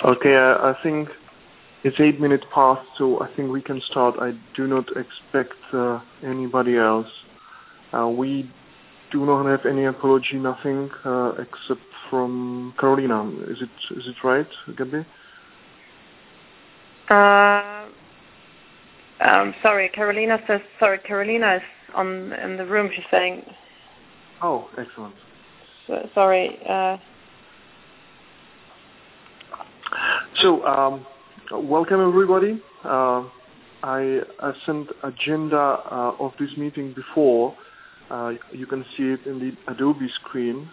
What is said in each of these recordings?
Okay, I think it's 8 minutes past, so I think we can start. I do not expect anybody else. We do not have any apology, nothing except from Carolina. Is it right, Gabi? Sorry, Carolina says. Sorry, Carolina is in the room. She's saying. Oh, excellent. Sorry. So, welcome everybody. I sent agenda of this meeting before. You can see it in the Adobe screen.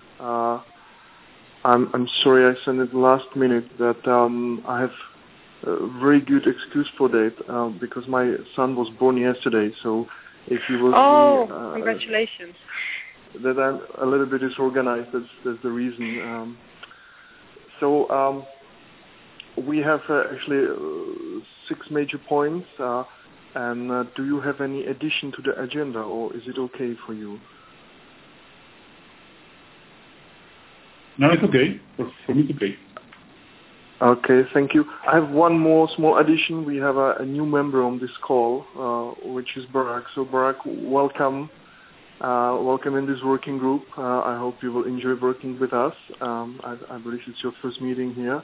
I'm sorry I sent it last minute, but I have a very good excuse for that because my son was born yesterday. So if you will see, congratulations. That I'm a little bit disorganized. That's the reason. So we have actually 6 major points. And do you have any addition to the agenda, or is it okay for you? No, it's okay. For me, it's okay. Okay, thank you. I have one more small addition. We have a new member on this call, which is Barak. So Barak, welcome. Welcome in this working group. I hope you will enjoy working with us. I believe it's your first meeting here.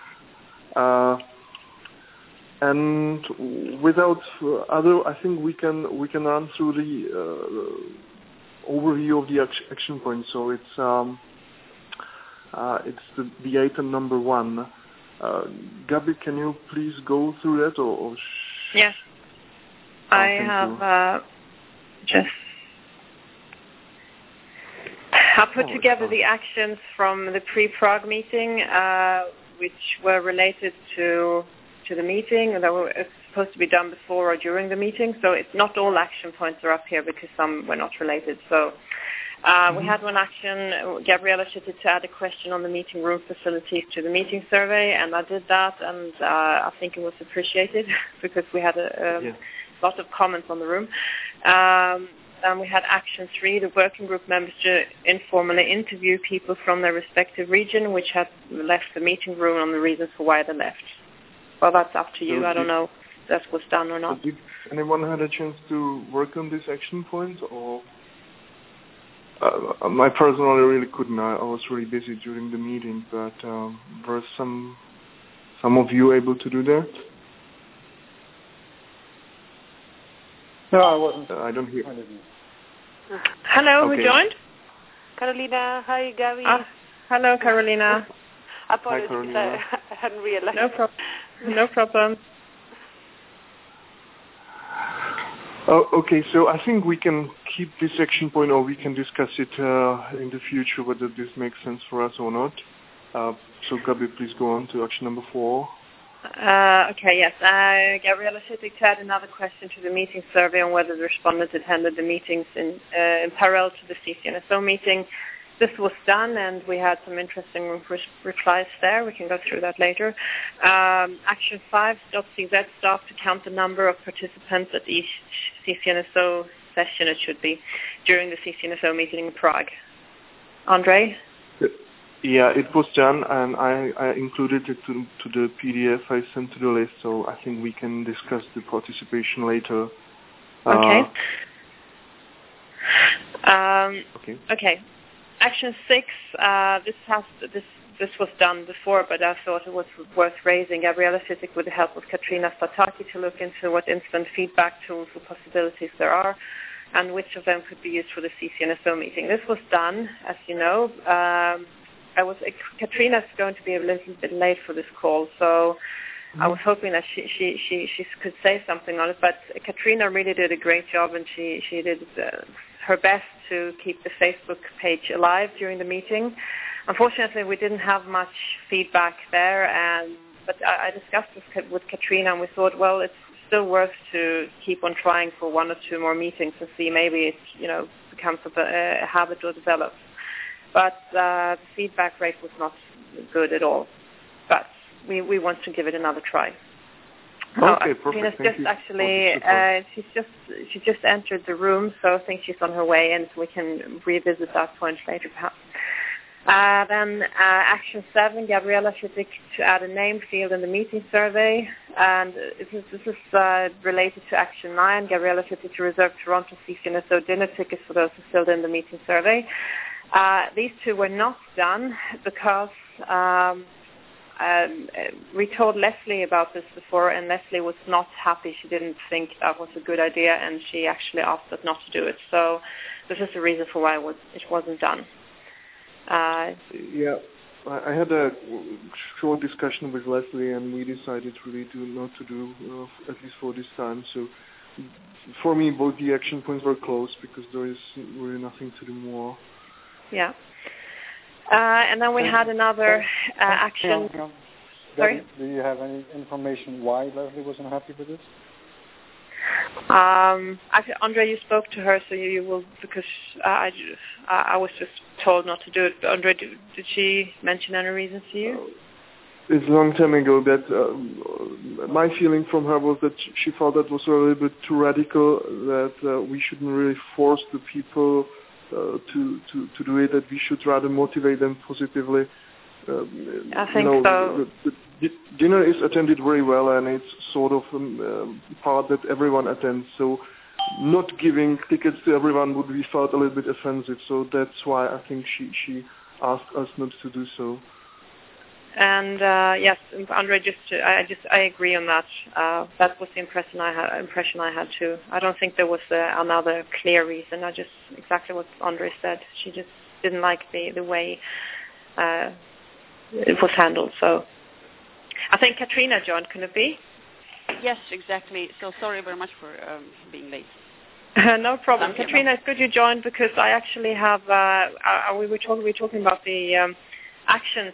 And without other, I think we can run through the overview of the action points. So it's the item number 1. Gabi, can you please go through that or Yes. I have I put together the actions from the pre-Prague meeting, which were related to the meeting, and that were supposed to be done before or during the meeting. So it's not all action points are up here because some were not related. So we had one action. Gabriella should add a question on the meeting room facilities to the meeting survey, and I did that, and I think it was appreciated because we had a lot of comments on the room. And we had action 3, the working group members to informally interview people from their respective region which had left the meeting room on the reasons for why they left. Well, that's up to you. I don't know if that was done or not. Did anyone had a chance to work on this action point, or? I personally really couldn't. I was really busy during the meeting, but were some of you able to do that? No, I wasn't. I don't hear. Hello, okay. Who joined? Carolina, hi, Gabby. Hello, Carolina. Apologies, hi, Carolina. I hadn't realized. No problem. Oh, okay, so I think we can keep this action point, or we can discuss it in the future, whether this makes sense for us or not. So, Gabi, please go on to action number 4. Okay, yes. Gabriella Schittig had another question to the meeting survey on whether the respondents attended the meetings in parallel to the CCNSO meeting. This was done, and we had some interesting replies there. We can go through that later. Action 5, .cz staff to count the number of participants at each CCNSO session, it should be, during the CCNSO meeting in Prague. Andre? Yeah, it was done, and I included it to the PDF I sent to the list, so I think we can discuss the participation later. Okay. Okay. Action 6, this was done before, but I thought it was worth raising. Gabriella Schittig, with the help of Katrina Stataki, to look into what instant feedback tools or possibilities there are, and which of them could be used for the CCNSO meeting. This was done, as you know. Katrina's going to be a little bit late for this call, so I was hoping that she could say something on it. But Katrina really did a great job, and she did her best to keep the Facebook page alive during the meeting. Unfortunately, we didn't have much feedback there, but I discussed this with Katrina, and we thought, well, it's still worth to keep on trying for 1 or 2 more meetings and see maybe it becomes a habit or develops. But the feedback rate was not good at all. But we want to give it another try. Okay, perfect. She just entered the room, so I think she's on her way, and we can revisit that point later, perhaps. Then action 7, Gabriella Fittig to add a name field in the meeting survey. And this is related to action 9, Gabriella Fittig to reserve Toronto CCNSO dinner tickets for those who filled in the meeting survey. These two were not done because we told Leslie about this before, and Leslie was not happy. She didn't think that was a good idea, and she actually asked us not to do it. So this is the reason for why it wasn't done. I had a short discussion with Leslie, and we decided really not to do, at least for this time. So for me, both the action points were closed because there is really nothing to do more. Yeah. And then we had another action. Sorry? Do you have any information why Leslie wasn't happy with this? Actually, Andre, you spoke to her, so you will, because I was just told not to do it. But Andre, did she mention any reasons to you? It's a long time ago that my feeling from her was that she thought that was a little bit too radical, that we shouldn't really force the people to do it, that we should rather motivate them positively. I think so. The dinner is attended very well, and it's sort of a part that everyone attends. So not giving tickets to everyone would be felt a little bit offensive. So that's why I think she asked us not to do so. And yes, Andre, I agree on that. That was the impression I had too. I don't think there was another clear reason. I just exactly what Andre said. She just didn't like the way it was handled. So I think Katrina joined. Can it be? Yes, exactly. So sorry very much for being late. No problem. Katrina, it's good you joined because I actually have. We were talking about the actions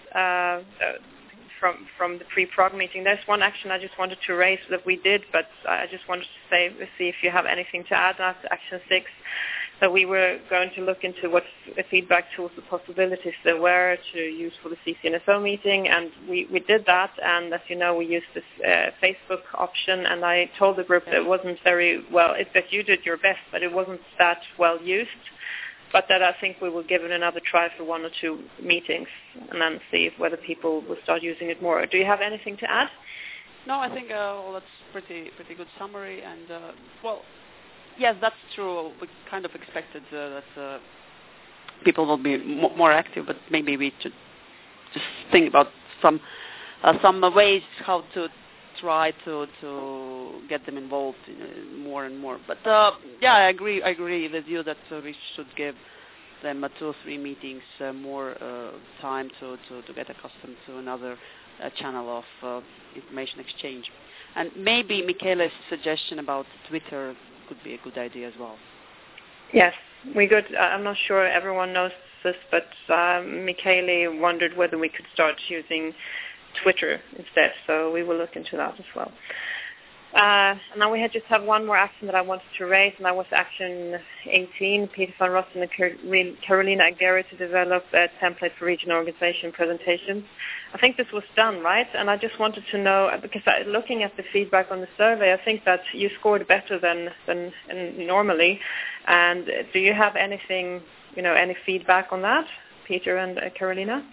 from the pre-prog meeting. There's one action I just wanted to raise that we did, but I just wanted to see if you have anything to add. That's action 6. So we were going to look into what feedback tools, the possibilities there were to use for the CCNSO meeting, and we did that. And as you know, we used this Facebook option, and I told the group that it wasn't very well. It's that you did your best, but it wasn't that well used. But that I think we will give it another try for 1 or 2 meetings, and then see whether people will start using it more. Do you have anything to add? No, I think that's pretty good summary. And yes, that's true. We kind of expected that people will be more active, but maybe we should just think about some ways how to try to get them involved more and more. But I agree with you that we should give them 2 or 3 meetings more time to get accustomed to another channel of information exchange. And maybe Michaela's suggestion about Twitter could be a good idea as well. Yes, we could. I'm not sure everyone knows this, but Michaela wondered whether we could start using Twitter instead, so we will look into that as well. Now we just have one more action that I wanted to raise, and that was action 18, Peter van Rossen and Carolina Aguirre to develop a template for regional organization presentations. I think this was done, right? And I just wanted to know, because looking at the feedback on the survey, I think that you scored better than normally. And do you have anything, any feedback on that, Peter and Carolina?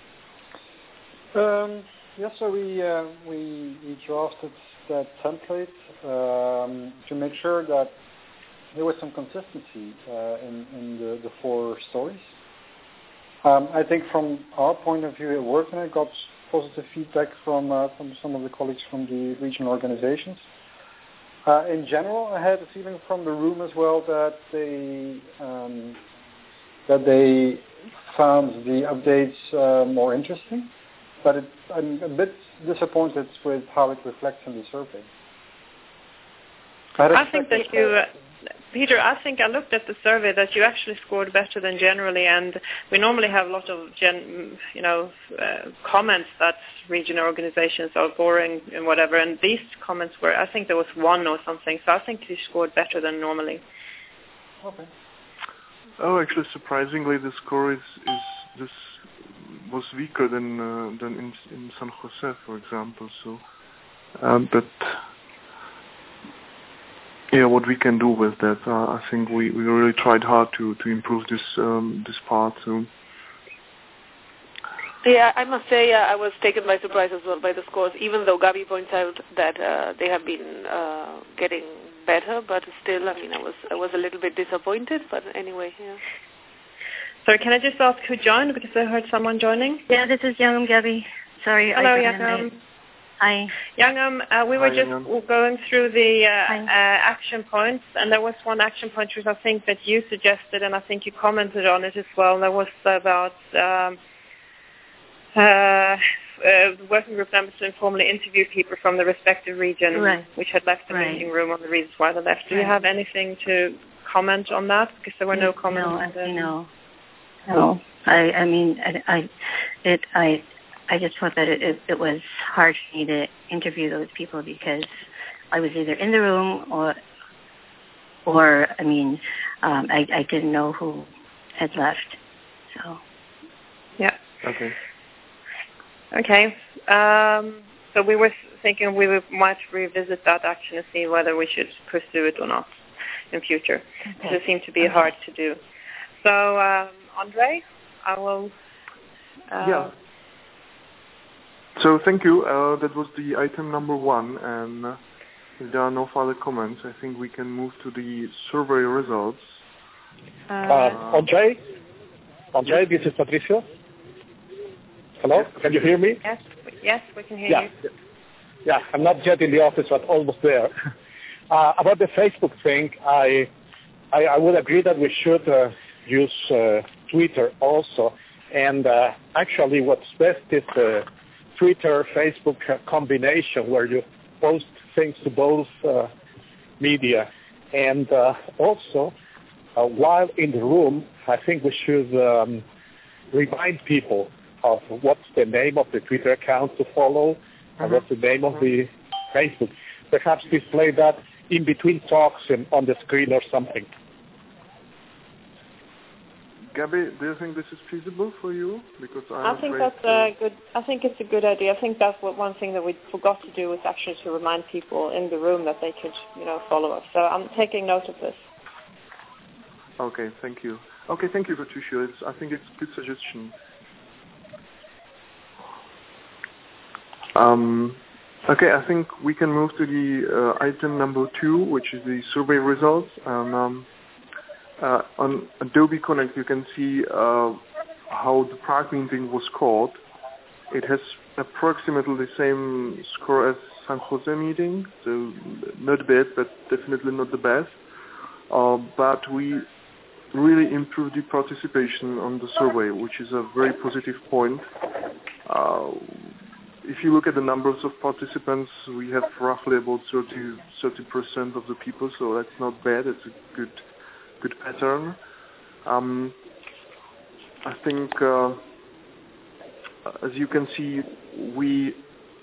Yes, so we drafted that template to make sure that there was some consistency in the 4 stories. I think from our point of view, it worked, and I got positive feedback from some of the colleagues from the regional organizations. In general, I had a feeling from the room as well that they found the updates more interesting. But I'm a bit disappointed with how it reflects in the survey. I think that Peter, I think I looked at the survey that you actually scored better than generally, and we normally have a lot of comments that regional organizations are boring and whatever, and these comments were, I think there was 1 or something, so I think you scored better than normally. Okay. Oh, actually, surprisingly, the score was weaker than in San Jose, for example. So, but what we can do with that, I think we really tried hard to improve this part. So, Yeah, I must say I was taken by surprise as well by the scores, even though Gabi points out that they have been getting better, but still, I mean, I was a little bit disappointed, but anyway, yeah. Sorry, can I just ask who joined, because I heard someone joining? Yeah, this is Youngam Gabi. Sorry. Hello, Youngam. Hi. Youngam, we were just going through the action points, and there was one action point which I think that you suggested, and I think you commented on it as well, and that was about working group members to informally interview people from the respective region which had left the meeting room on the reasons why they left. Do you have anything to comment on that? Because there were no comments. No. I mean, I just thought that it was hard for me to interview those people because I was either in the room or I mean, I didn't know who had left. So. Yeah. Okay. So we were thinking we might revisit that action and see whether we should pursue it or not in future. Okay. It seemed to be hard to do. So, Andre, I will... Yeah. So thank you. That was the item number 1, and if there are no further comments, I think we can move to the survey results. Andre, this is Patricio. Hello, can you hear me? Yes, we can hear you. Yeah, I'm not yet in the office, but almost there. About the Facebook thing, I would agree that we should use Twitter also. And actually what's best is the Twitter, Facebook combination where you post things to both media. And also, while in the room, I think we should remind people of what's the name of the Twitter account to follow and what's the name of the Facebook. Perhaps display that in between talks and on the screen or something. Gabi, do you think this is feasible for you? Because I think that's good. I think it's a good idea. I think that's one thing that we forgot to do was actually to remind people in the room that they could, follow us. So I'm taking note of this. Okay, thank you. Okay, thank you, Patricia. I think it's a good suggestion. Okay, I think we can move to the item number 2, which is the survey results. On Adobe Connect, you can see how the Prague meeting was scored. It has approximately the same score as San Jose meeting, so not bad, but definitely not the best. But we really improved the participation on the survey, which is a very positive point. If you look at the numbers of participants, we have roughly about 30% of the people, so that's not bad. It's a good pattern. I think, as you can see, we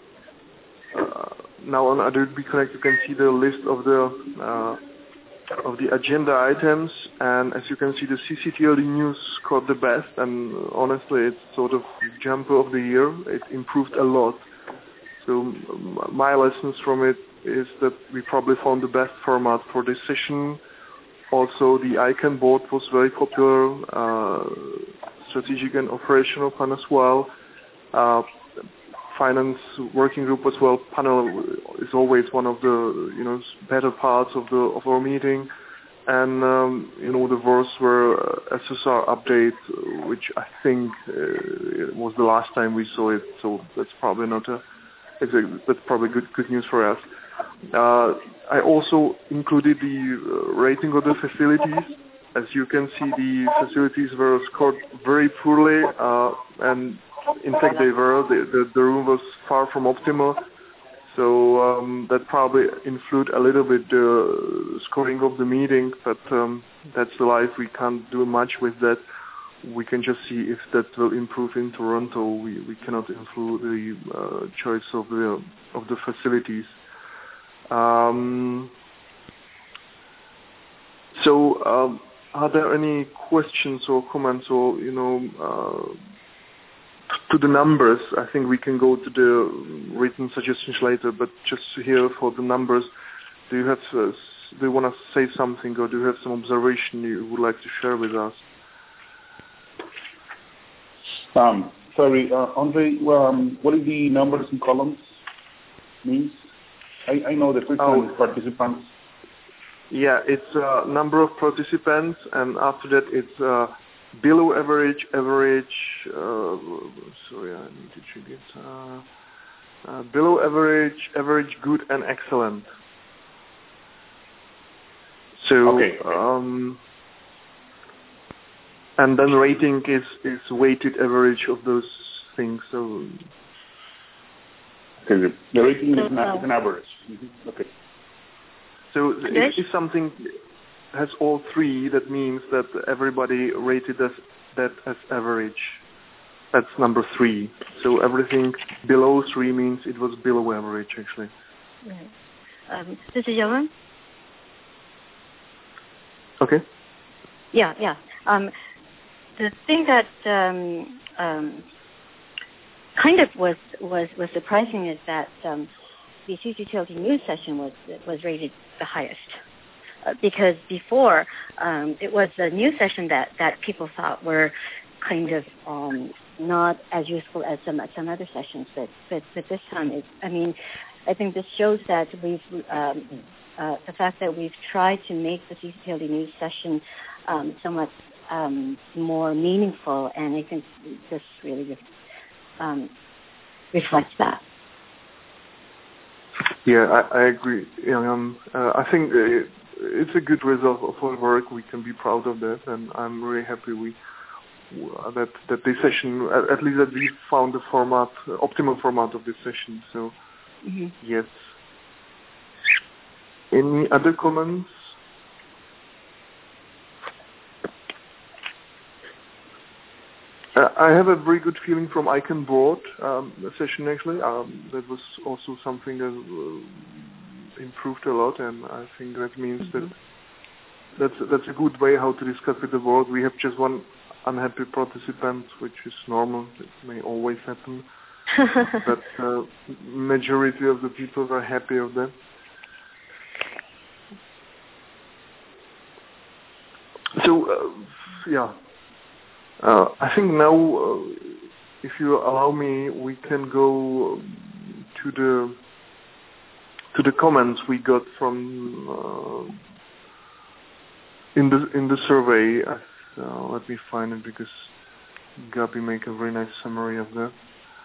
now on Adobe Connect you can see the list of the agenda items, and as you can see, the CCTLD news scored the best, and honestly, it's sort of jumper of the year. It improved a lot. So my lessons from it is that we probably found the best format for this session. Also, the icon board was very popular, strategic and operational plan as well. Finance working group as well. Panel is always one of the better parts of our meeting, and the worst were SSR update, which I think was the last time we saw it. So that's probably that's probably good news for us. I also included the rating of the facilities. As you can see, the facilities were scored very poorly, and in fact they were. The room was far from optimal, so that probably influenced a little bit the scoring of the meeting, but that's the life. We can't do much with that. We can just see if that will improve in Toronto. We cannot influence the choice of the facilities. So are there any questions or comments or to the numbers? I think we can go to the written suggestions later, but just here for the numbers, do you want to say something, or do you have some observation you would like to share with us? Sorry, Andre, what is the numbers and columns means? I know the frequent participants. Yeah, it's number of participants, and after that it's below average, sorry, I need to check it. Below average, good, and excellent. So, okay. And then rating is weighted average of those things. So, okay, the rating is an average. Mm-hmm. Okay. So if something has all three, that means that everybody rated that as average. That's number 3. So everything below 3 means it was below average, actually. Right. This is Johan. Okay. Yeah. The thing that kind of was surprising is that the CC Utility News session was rated the highest. Because before, it was the news session that people thought were kind of not as useful as some other sessions. But this time, I think this shows that we've the fact that we've tried to make the CCTLD News session somewhat more meaningful, and I think this really reflects that. Yeah, I agree. I think it's a good result of our work. We can be proud of that, and I'm really happy that this session, at least that we found the optimal format of this session. So, yes. Any other comments? I have a very good feeling from ICANN board session, actually. That was also something that improved a lot, and I think that means that's a good way how to discuss with the board. We have just one unhappy participant, which is normal. It may always happen. But majority of the people are happy of that. So, I think now, if you allow me, we can go to the comments we got from in the survey. Let me find it, because Gabi made a very nice summary of that.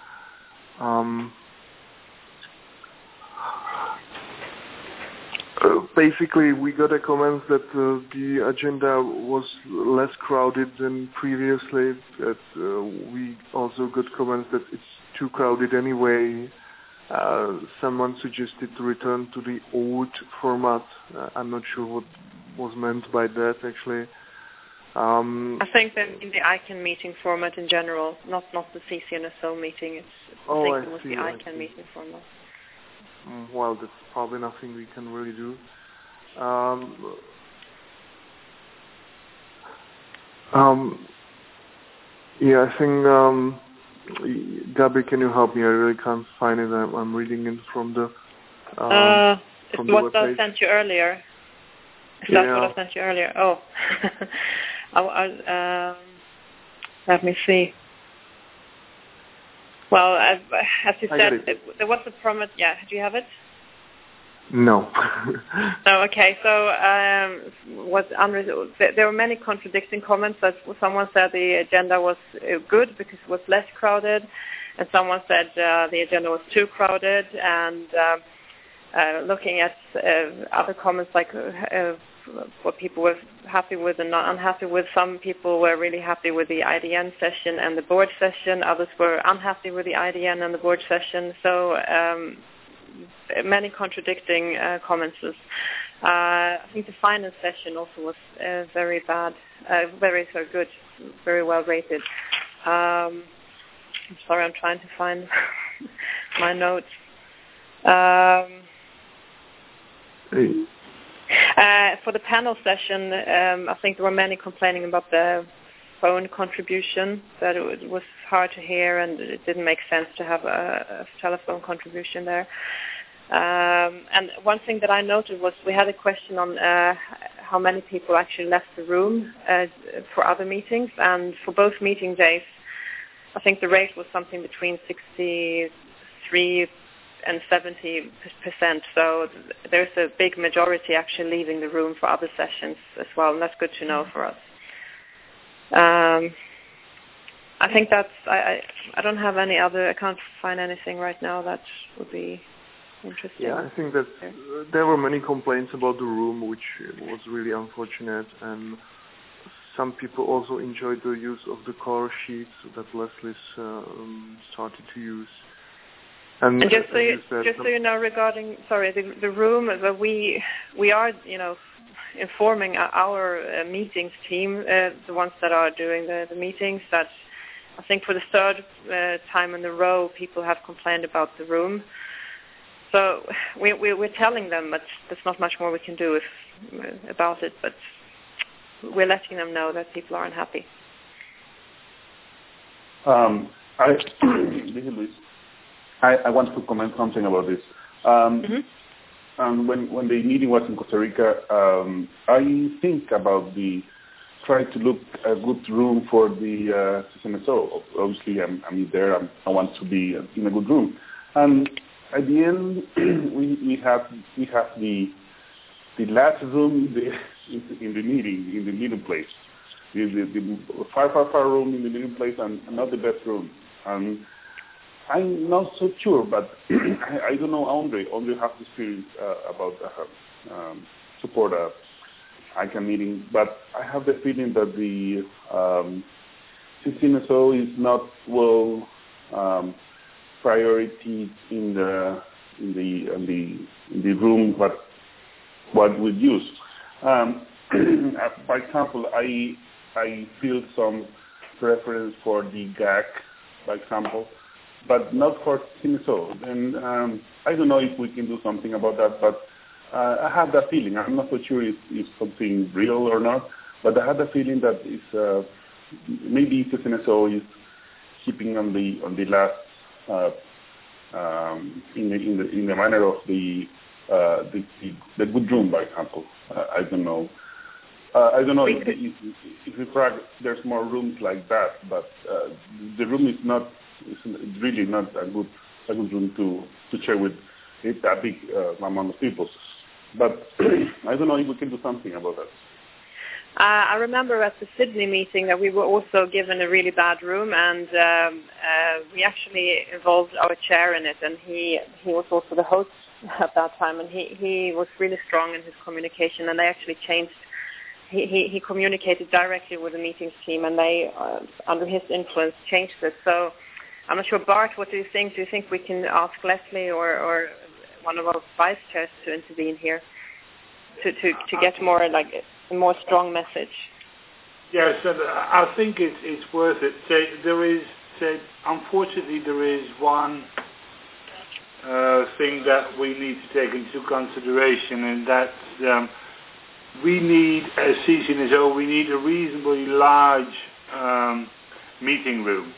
Basically, we got a comment that the agenda was less crowded than previously. That we also got comments that it's too crowded anyway. Someone suggested to return to the old format. I'm not sure what was meant by that, actually. I think that in the ICANN meeting format in general, not the CCNSO meeting. I think it was the ICANN meeting format. Well, that's probably nothing we can really do. I think, Gabi, can you help me? I really can't find it. I'm reading it from the from the what webpage. I sent you earlier. Is that what I sent you earlier? Oh. Let me see. Well, as you said, there was a promise. Yeah, do you have it? No. Oh, okay. So, there were many contradicting comments. That someone said the agenda was good because it was less crowded, and someone said the agenda was too crowded. And looking at other comments like what people were happy with and not unhappy with. Some people were really happy with the IDN session and the board session. Others were unhappy with the IDN and the board session. So many contradicting comments. I think the final session also was very bad, very good, very well rated. I'm sorry, I'm trying to find my notes. For the panel session, I think there were many complaining about the phone contribution, that it was hard to hear and it didn't make sense to have a telephone contribution there. And one thing that I noted was we had a question on how many people actually left the room for other meetings, and for both meeting days, I think the rate was something between 63 and 70%. So there's a big majority actually leaving the room for other sessions as well, and that's good to know for us. I think that's. I don't have any other. I can't find anything right now that would be interesting. Yeah, I think that there were many complaints about the room, which was really unfortunate, and some people also enjoyed the use of the color sheets that Leslie's started to use. And just so you know, regarding the room, we are informing our meetings team, the ones that are doing the meetings, that I think for the third time in a row people have complained about the room. So we're telling them, but there's not much more we can do about it. But we're letting them know that people are unhappy. This is Luis. I want to comment something about this. When the meeting was in Costa Rica, I think about try to look a good room for the CCMSO. Obviously, I'm there. I want to be in a good room. And at the end, we have the last room in the meeting place. The far room in the meeting place, and not the best room. And I'm not so sure, but I don't know. Andre has experience about support ICANN meeting, but I have the feeling that the CCMSO is not well priority in the room what we use. For example, I feel some preference for the GAC, for example, but not for CCMSO. And I don't know if we can do something about that, but I have that feeling. I'm not so sure if it's something real or not, but I have the feeling that it's maybe CCMSO is keeping on the last in the manner of the good room, for example. I don't know. I don't know if in Prague there's more rooms like that, but the room is really not a good room to share with a big amount of people. But I don't know if we can do something about that. I remember at the Sydney meeting that we were also given a really bad room, and we actually involved our chair in it, and he was also the host at that time, and he was really strong in his communication, and they actually changed. He communicated directly with the meetings team, and they, under his influence, changed it. So I'm not sure, Bart, what do you think? Do you think we can ask Leslie or one of our vice chairs to intervene here to get more like a more strong message? Yes, I think it's worth it. Unfortunately, there is one thing that we need to take into consideration, and that's we need, as CCNSO, we need a reasonably large meeting room.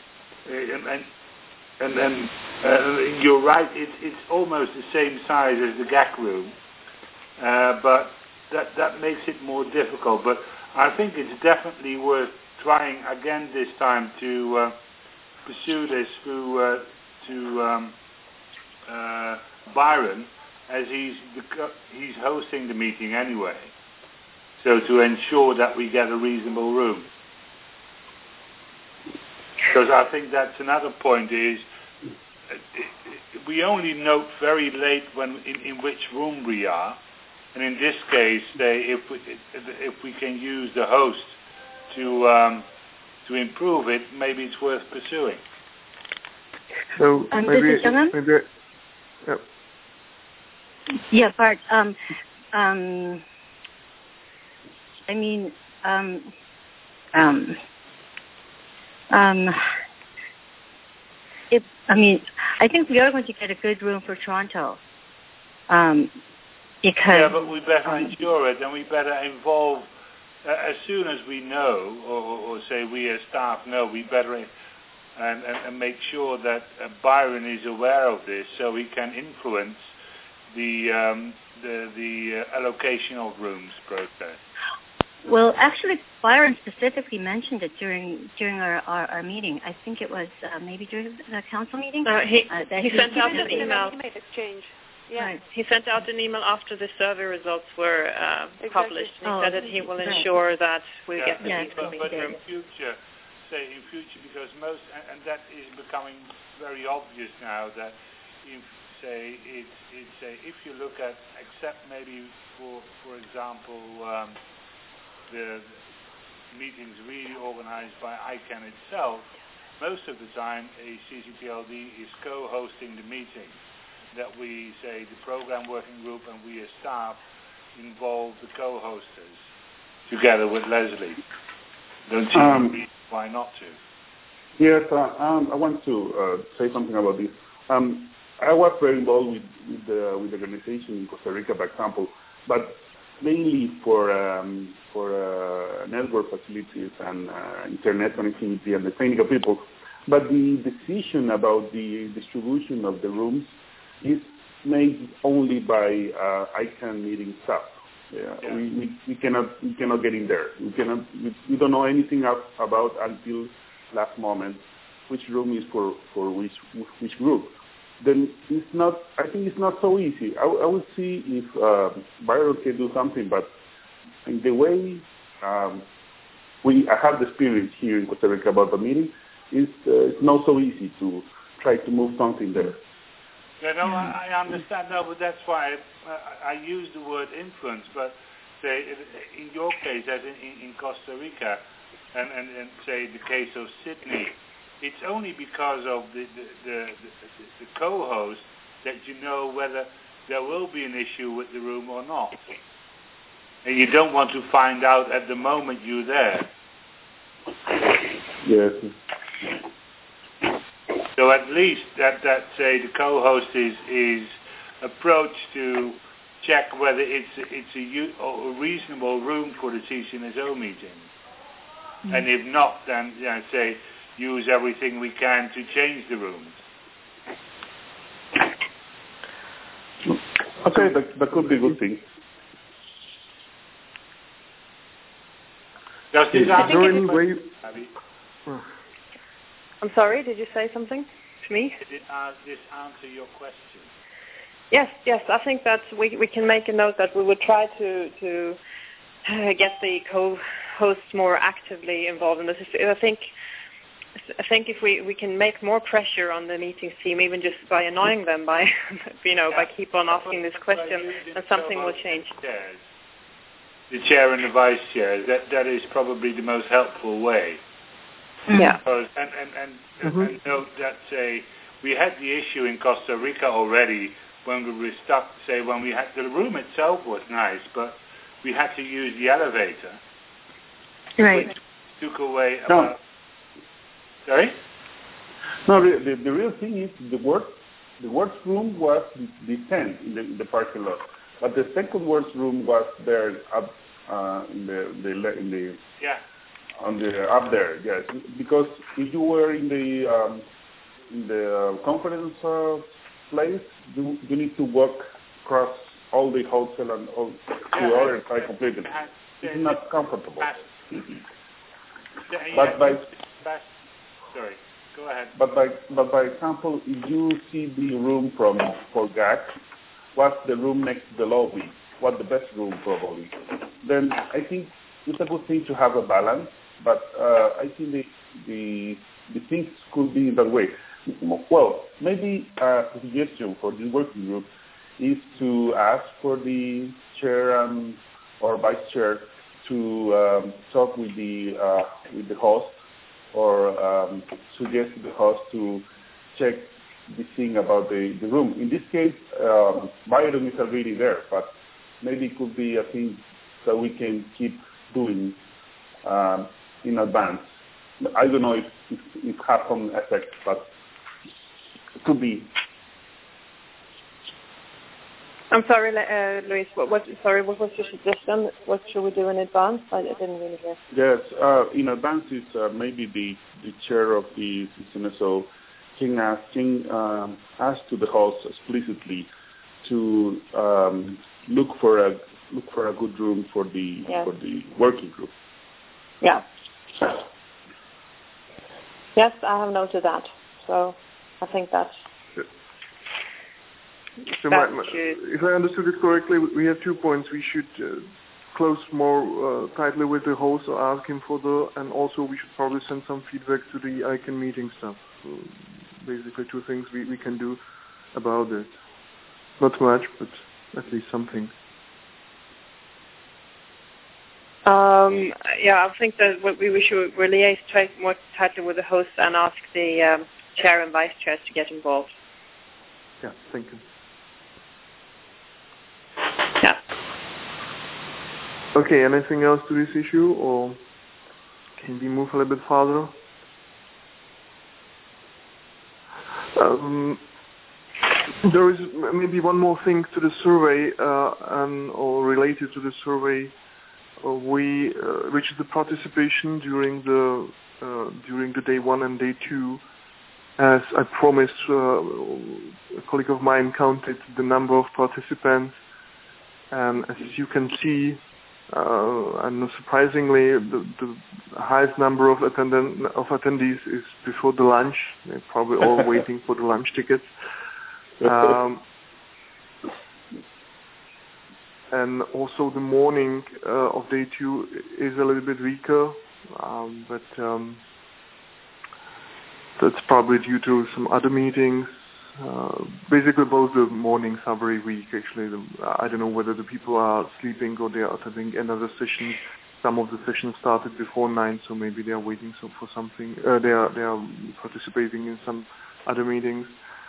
And you're right, it's almost the same size as the GAC room, but that makes it more difficult. But I think it's definitely worth trying again this time to pursue this through to Byron, as he's hosting the meeting anyway. So to ensure that we get a reasonable room. Because I think that's another point is we only note very late in which room we are, and in this case, if we can use the host to improve it, maybe it's worth pursuing. So maybe yeah, Bart. I think we are going to get a good room for Toronto. Because but we better ensure it, and we better involve as soon as we know, or say we as staff know, we better and make sure that Byron is aware of this, so he can influence the allocation of rooms process. Well, actually, Byron specifically mentioned it during our meeting. I think it was maybe during the council meeting. He sent out an email. Exchange. Yeah. Right. He sent out an email after the survey results were published. He said that he will ensure that we get the people but in future, because most, and that is becoming very obvious now, that if you look at, except maybe for example, the meetings really organized by ICANN itself, most of the time a CCPLD is co-hosting the meeting. That we say the program working group and we as staff involve the co-hosters together with Leslie. Don't you see why not to? Yes, I want to say something about this. I was very involved with the organization in Costa Rica, for example, but mainly for network facilities and internet connectivity and the technical people. But the decision about the distribution of the rooms is made only by ICANN meeting staff. We cannot get in there. We don't know anything about until last moment which room is for which group. Then it's not. I think it's not so easy. I will see if Byron can do something, but in the way I have the experience here in Costa Rica about the meeting, it's not so easy to try to move something there. Yeah, no, I understand. No, but that's why I use the word influence. But say in your case, as in Costa Rica, and say the case of Sydney, it's only because of the co-host that you know whether there will be an issue with the room or not, and you don't want to find out at the moment you're there. Yes. So at least that say the co-host is approached to check whether it's a reasonable room for the CCNSO meeting, and if not, then say use everything we can to change the rooms. Okay, that could be a good thing. Does this answer any way? I'm sorry, did you say something to me? Did this answer your question? Yes, I think that we can make a note that we would try to get the co-hosts more actively involved in this. I think if we can make more pressure on the meetings team, even just by annoying them, by by keep on asking this question, then something will change. The chair and the vice chair, that is probably the most helpful way. Yeah. And note that we had the issue in Costa Rica already when we were stuck. When we had the room itself was nice, but we had to use the elevator, right? Which took away about. Sorry. No, the real thing is the workroom was the tent in the parking lot, but the second workroom was there up in the on the up there, yes. Because if you were in the conference place, you need to walk across all the hotel and all the other side completely. It's not comfortable. Sorry, go ahead. But by example, if you see the room for GAC, what's the room next to the lobby? What's the best room probably? Then I think it's a good thing to have a balance. But I think the things could be in that way. Well, maybe a suggestion for the working group is to ask for the chair or vice chair to talk with the host, or suggest to the host to check the thing about the room. In this case, Byron is already there, but maybe it could be a thing that we can keep doing in advance. I don't know if it has some effect, but it could be. I'm sorry, Luis. What was your suggestion? What should we do in advance? I didn't really hear. Yes, in advance is maybe the chair of the CCNSO can ask to the host explicitly to look for look for a good room for the working group. Yeah. Yes, I have noted that. So I think that's... So if I understood it correctly, we have 2 points. We should close more tightly with the host or ask him for and also we should probably send some feedback to the ICANN meeting staff. So basically 2 things we can do about it. Not much, but at least something. I think that we should liaise more tightly with the host and ask the chair and vice chairs to get involved. Yeah, thank you. Yeah. Okay, anything else to this issue, or can we move a little bit further? There is maybe one more thing to the survey, or related to the survey, which is the participation during the day 1 and day 2. As I promised, a colleague of mine counted the number of participants, and as you can see, and surprisingly, the highest number of attendees is before the lunch. They're probably all waiting for the lunch tickets. And also the morning of day 2 is a little bit weaker, but that's probably due to some other meetings. Basically, both the mornings are very weak, actually. I don't know whether the people are sleeping or they are attending another session. Some of the sessions started before 9, so maybe they are waiting for something. They are participating in some other meetings.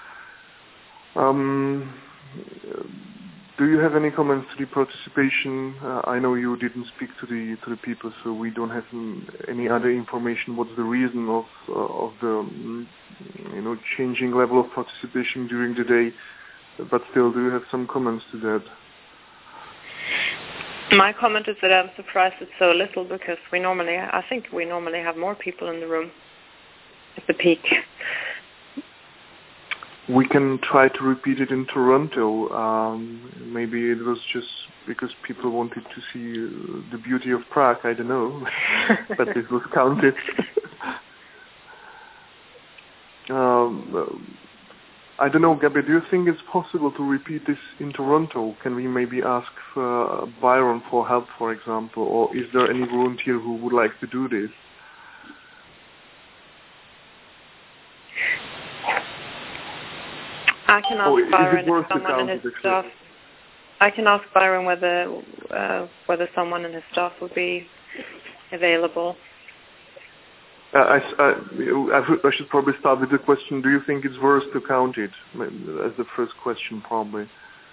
Do you have any comments to the participation? I know you didn't speak to the people, so we don't have any other information. What's the reason of the changing level of participation during the day? But still, do you have some comments to that? My comment is that I'm surprised it's so little because I think we normally have more people in the room at the peak. We can try to repeat it in Toronto. Maybe it was just because people wanted to see the beauty of Prague. I don't know, but it was counted. I don't know, Gabi, do you think it's possible to repeat this in Toronto? Can we maybe ask Byron for help, for example, or is there any volunteer who would like to do this? I can ask Byron if someone in his staff. I can ask Byron whether someone in his staff would be available. I should probably start with the question: do you think it's worth to count it? As the first question, probably.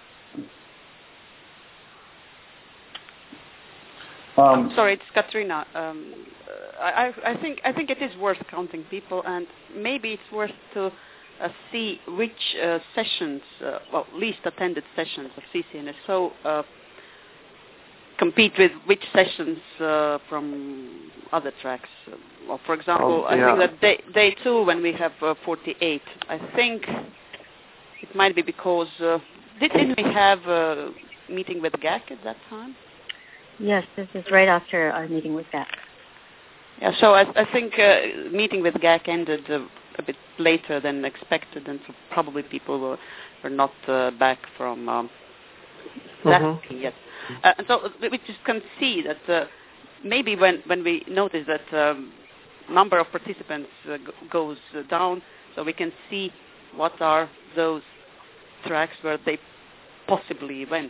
Sorry, it's Katrina. I think it is worth counting people, and maybe it's worth to see which sessions, least attended sessions of CCNSO compete with which sessions from other tracks. Well, for example, I think that day 2 when we have 48, I think it might be because didn't we have a meeting with GAC at that time? Yes, this is right after our meeting with GAC. Yeah, so I think meeting with GAC ended a bit later than expected, and so probably people were not back from that meeting yet. And so we just can see that maybe when we notice that number of participants goes down, so we can see what are those tracks where they possibly went.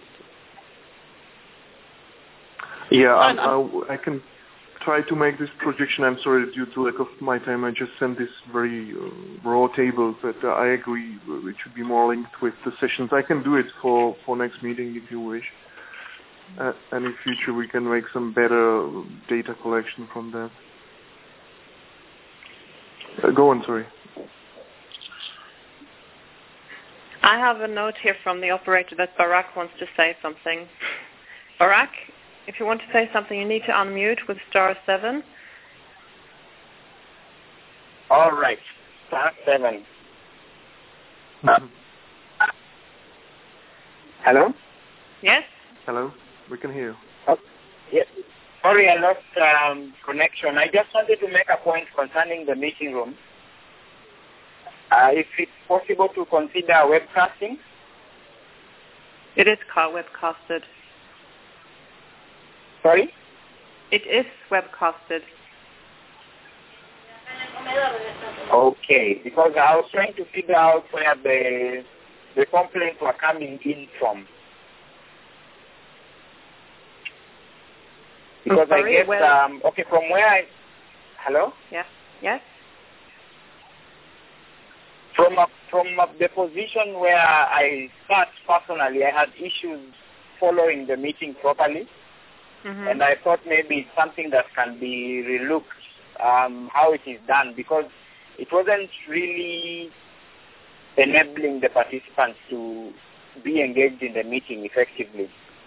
Yeah, I can try to make this projection. I'm sorry, due to lack of my time, I just sent this very raw table, but I agree it should be more linked with the sessions. I can do it for next meeting if you wish. And in future we can make some better data collection from that. Go on, sorry. I have a note here from the operator that Barak wants to say something. Barak, if you want to say something, you need to unmute with *7. All right, *7. Hello? Yes? Hello? We can hear you. Yes. Sorry, I lost connection. I just wanted to make a point concerning the meeting room. If it's possible to consider webcasting. It is webcasted. Sorry? It is webcasted. Okay, because I was trying to figure out where the complaints were coming in from. Because I guess, okay, from where hello? Yeah. Yes? From the position where I sat personally, I had issues following the meeting properly. Mm-hmm. And I thought maybe it's something that can be relooked, how it is done, because it wasn't really enabling the participants to be engaged in the meeting effectively.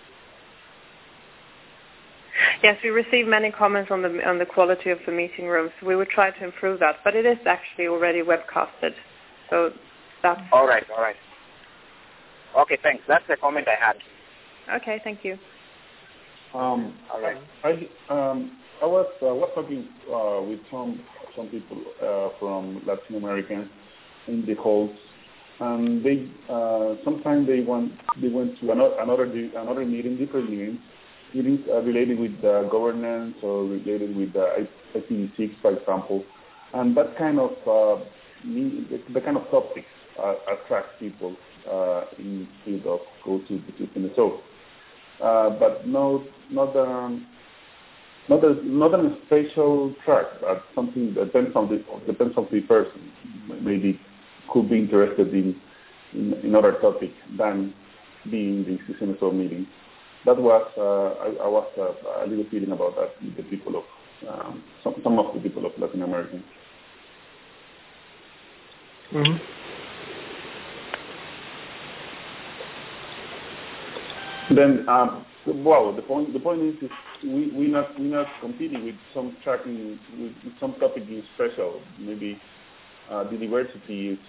Yes, we received many comments on the quality of the meeting rooms. We will try to improve that, but it is actually already webcasted. So that's... All right. Okay, thanks. That's the comment I had. Okay, thank you. All right. I was talking with some people from Latin America in the halls, and they sometimes they went to another meeting, different meetings related with governance or related with IPv6, for example, and that kind of the kind of topics attract people instead of go to the system. So, but not a special track, but something that depends on the person. Maybe could be interested in other topic than being the CCNSO meeting. That was I was a little feeling about that with the people of some of the people of Latin America. Mm-hmm. Then, the point is we're not competing with some tracking with some topic in special. Maybe the diversity is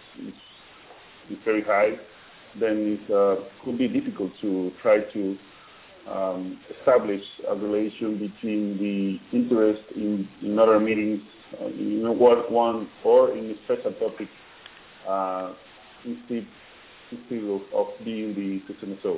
very high. Then it could be difficult to try to establish a relation between the interest in other meetings, one or in a special topic, instead of being the CCNSO.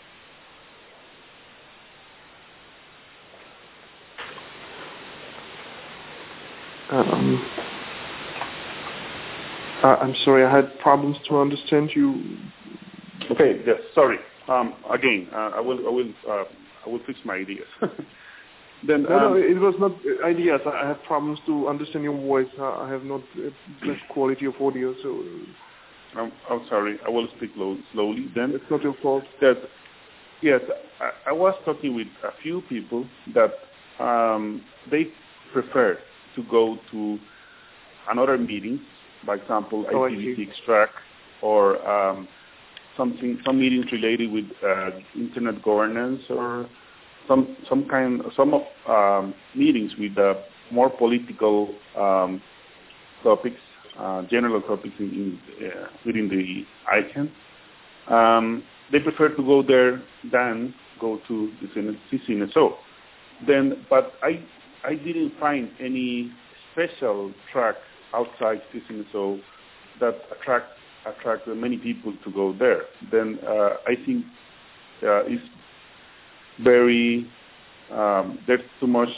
I'm sorry, I had problems to understand you. Okay, yes, sorry. Again, I will fix my ideas. Then, no, it was not ideas. I have problems to understand your voice. I have not best quality of audio, so... I'm sorry. I will speak slowly. Then it's not your fault. Yes, I was talking with a few people that they prefer to go to another meetings, for example, IPv6 track, or some meetings related with internet governance, or some meetings with more political topics, general topics within the ICANN. They prefer to go there than go to the CCNSO. But I didn't find any special track outside CCNSO that attract many people to go there. Then I think it's very there's too much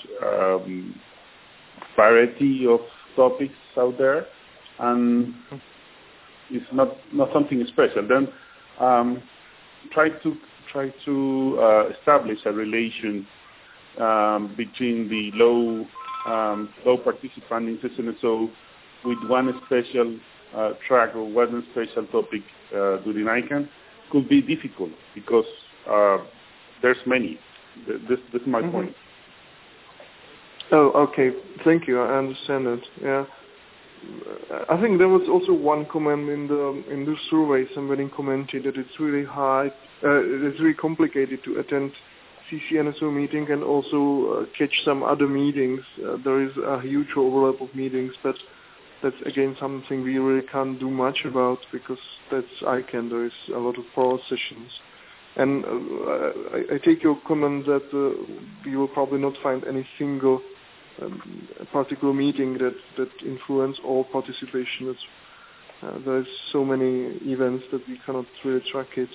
variety of topics out there, and it's not something special. Then try to establish a relation between the low participant in CCNSO with one special track or one special topic during ICANN could be difficult because there's many. This is my point. Oh, okay. Thank you. I understand it. Yeah. I think there was also one comment in the survey. Somebody commented that it's really hard, it's really complicated to attend CCNSO meeting and also catch some other meetings. There is a huge overlap of meetings, but that's again something we really can't do much about because that's ICANN. There is a lot of pause sessions. And I take your comment that you will probably not find any single particular meeting that influence all participation. There's so many events that we cannot really track it.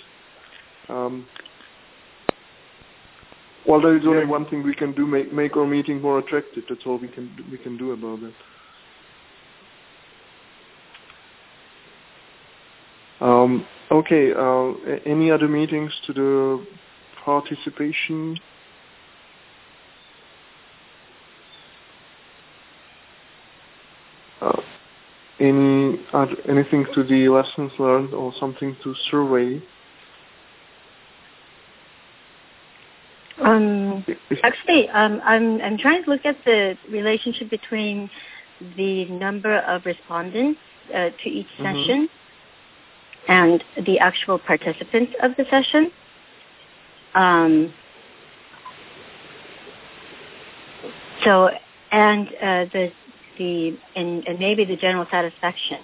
Well, there is only one thing we can do: make our meeting more attractive. That's all we can do about that. Okay. Any other meetings to the participation? Anything to the lessons learned or something to survey? Actually, I'm trying to look at the relationship between the number of respondents to each session and the actual participants of the session. And maybe the general satisfaction.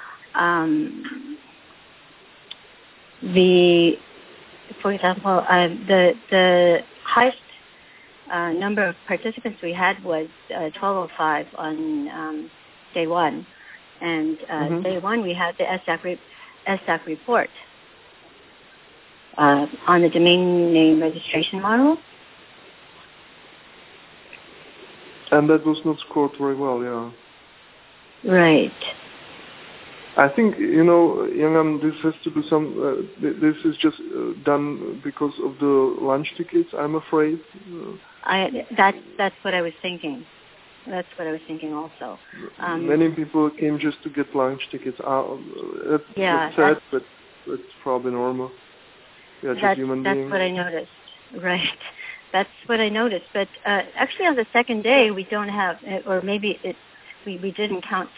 For example, the highest number of participants we had was 1205 on day one, and day one we had the SDAC report on the domain name registration model. And that was not scored very well, yeah. Right. I think, Yangan, this has to do this is just done because of the lunch tickets, I'm afraid. That's what I was thinking. That's what I was thinking also. Many people came just to get lunch tickets. It's sad, but it's probably normal. Yeah, just human beings. That's what I noticed. Right. That's what I noticed. But actually on the second day, we don't have, or maybe we didn't count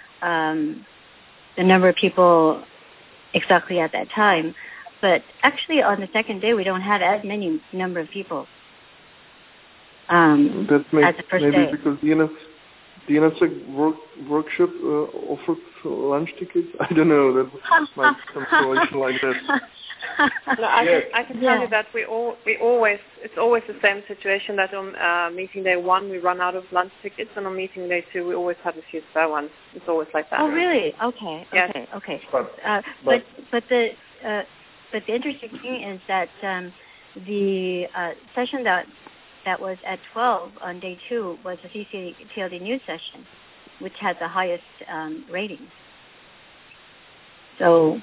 the number of people exactly at that time. But actually on the second day, we don't have as many number of people that as the first day. Because the NSEC workshop offered lunch tickets. I don't know. That might some correlation like that. No, I can tell you that it's always the same situation that on meeting day one we run out of lunch tickets, and on meeting day two we always have a few spare ones. It's always like that. Oh, really? Okay. Yes. Okay. But the interesting thing is that the session that was at 12 on day two was the CCTLD news session, which had the highest ratings. So.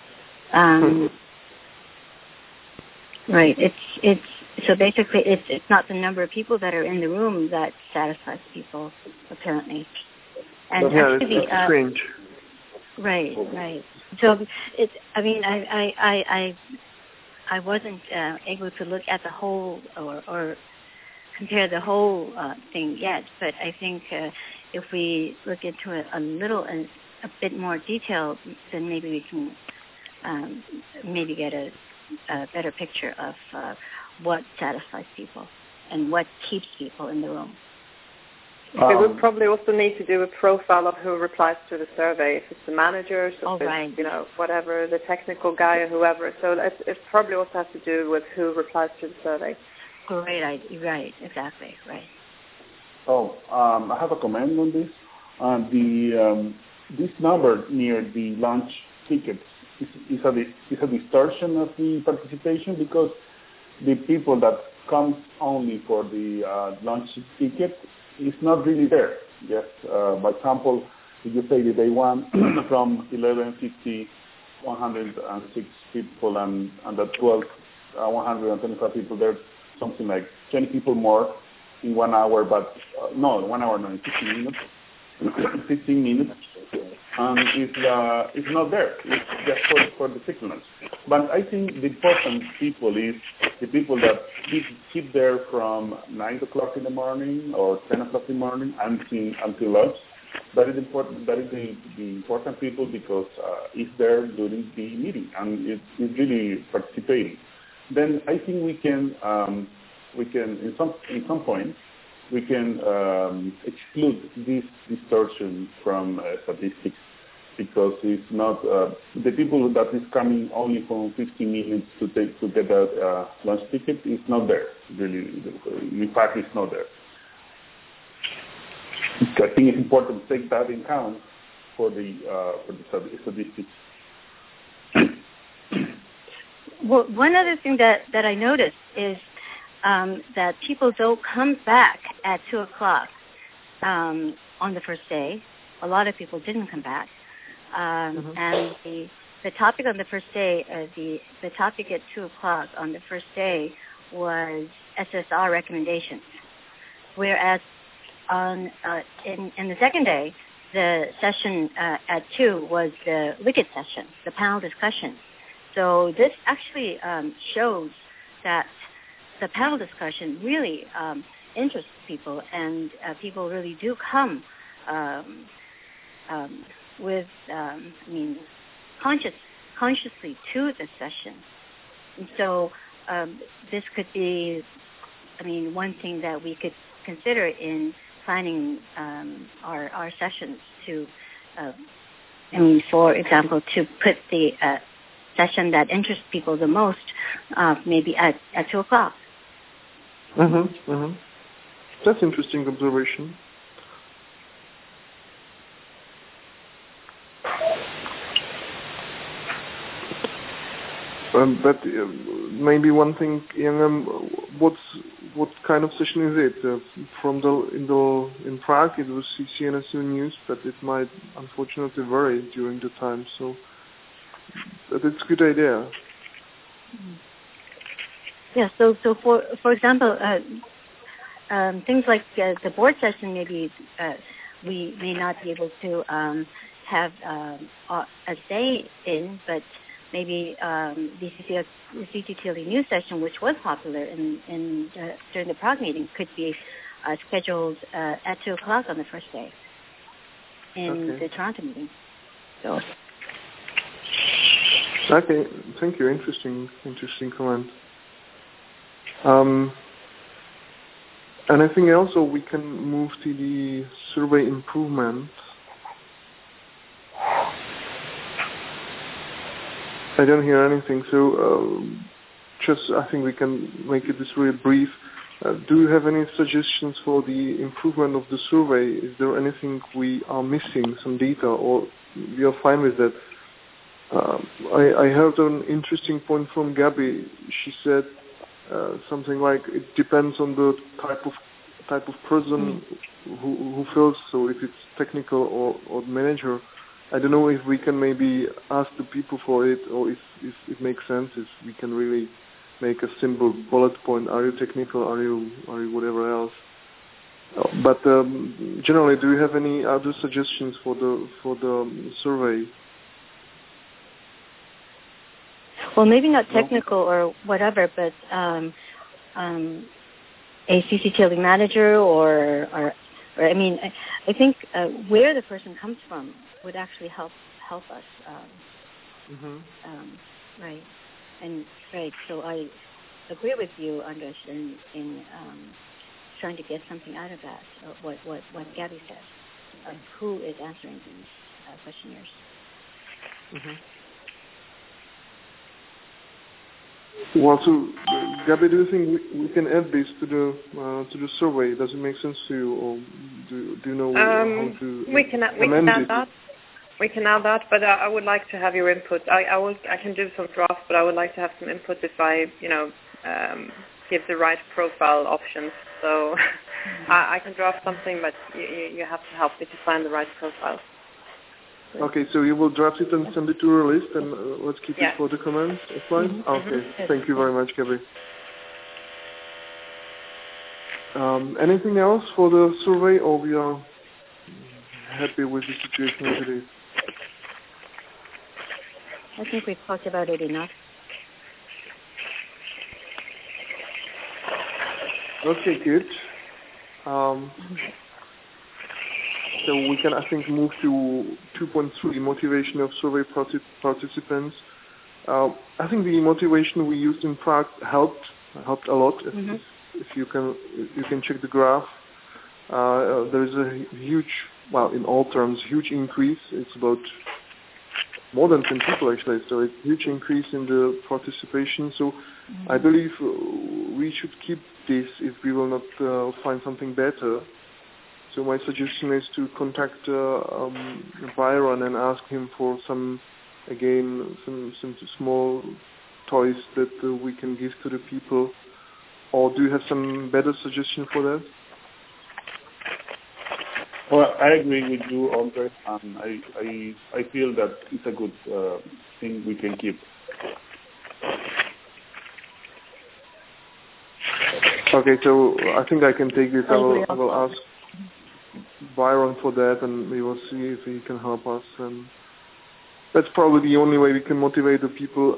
Right. It's so basically it's not the number of people that are in the room that satisfies people, apparently. And actually, it's strange. Right. So I wasn't able to look at the whole or compare the whole thing yet, but I think if we look into it a bit more detail, then maybe we can maybe get a better picture of what satisfies people and what keeps people in the room. We would probably also need to do a profile of who replies to the survey, if it's the managers, if it's, whatever, the technical guy or whoever. So it probably also has to do with who replies to the survey. Right, exactly, right. Oh, I have a comment on this. This number near the lunch tickets is a distortion of the participation, because the people that comes only for the lunch ticket is not really there. Yes, by example, if you say the day one from 11:50, 106 people, and at 12, 125 people, there's something like 20 people more in 1 hour, but no, 1 hour, no, in 15 minutes. 15 minutes, and it's not there. It's just for the signals. But I think the important people is the people that keep there from 9 o'clock in the morning or 10 o'clock in the morning until lunch. That is important. That is the important people, because it's there during the meeting and it's really participating. Then I think we can in some point. We can exclude this distortion from statistics, because it's not the people that is coming only for 15 minutes to get a lunch ticket is not there. Really, in fact, it's not there. I think it's important to take that in account for the statistics. Well, one other thing that I noticed is that people don't come back at 2 o'clock on the first day. A lot of people didn't come back. And the topic on the first day, the topic at 2 o'clock on the first day was SSR recommendations, whereas in the second day, the session at 2 was the WICET session, the panel discussion. So this actually shows that the panel discussion really interests people, and people really do come with, consciously to the session. And so this could be, one thing that we could consider in planning our sessions to, for example, to put the session that interests people the most maybe at 2 o'clock. That's interesting observation. But maybe one thing, what kind of session is it? In Prague, it was CNSU News, but it might unfortunately vary during the time. So, but it's a good idea. Yeah. So for example, things like the board session, maybe we may not be able to have a say in, but maybe the CCTLD news session, which was popular during the Prague meeting, could be scheduled at 2 o'clock on the first day in the Toronto meeting. So. Okay, thank you. Interesting comment. Anything else, or we can move to the survey improvement? I don't hear anything, so I think we can make it this really brief. Do you have any suggestions for the improvement of the survey? Is there anything we are missing, some data, or we are fine with that? I heard an interesting point from Gabby. She said something like it depends on the type of person who fills. So if it's technical or manager, I don't know if we can maybe ask the people for it, or if it makes sense, if we can really make a simple bullet point. Are you technical? Are you whatever else? But generally, do you have any other suggestions for the survey? Well, maybe not technical or whatever, but a CCTLD manager or I think where the person comes from would actually help us. Right. And right. So I agree with you, Andres, in trying to get something out of that. What Gabby said. Who is answering these questionnaires? Well, so Gabby, do you think we can add this to the survey? Does it make sense to you, or do you know how to we can add that. We can add that, but I would like to have your input. I can do some drafts, but I would like to have some input if I give the right profile options. So I can draft something, but you have to help me to find the right profile. Okay, so you will draft it and send it to our list, and let's keep it for the comments. Fine? Okay, thank you very much, Gabby. Anything else for the survey, or we are happy with the situation as it is? I think we've talked about it enough. Okay, good. So we can, I think, move to 2.3, motivation of survey participants. I think the motivation we used in Prague helped a lot. If you can check the graph, there is a huge, in all terms, huge increase. It's about more than 10 people actually, so it's a huge increase in the participation. So I believe we should keep this if we will not find something better. So my suggestion is to contact Byron and ask him for some small toys that we can give to the people. Or do you have some better suggestion for that? Well, I agree with you, Andre, and I feel that it's a good thing we can keep. Okay, so I think I can take this. I will ask Byron for that, and we will see if he can help us. And that's probably the only way we can motivate the people.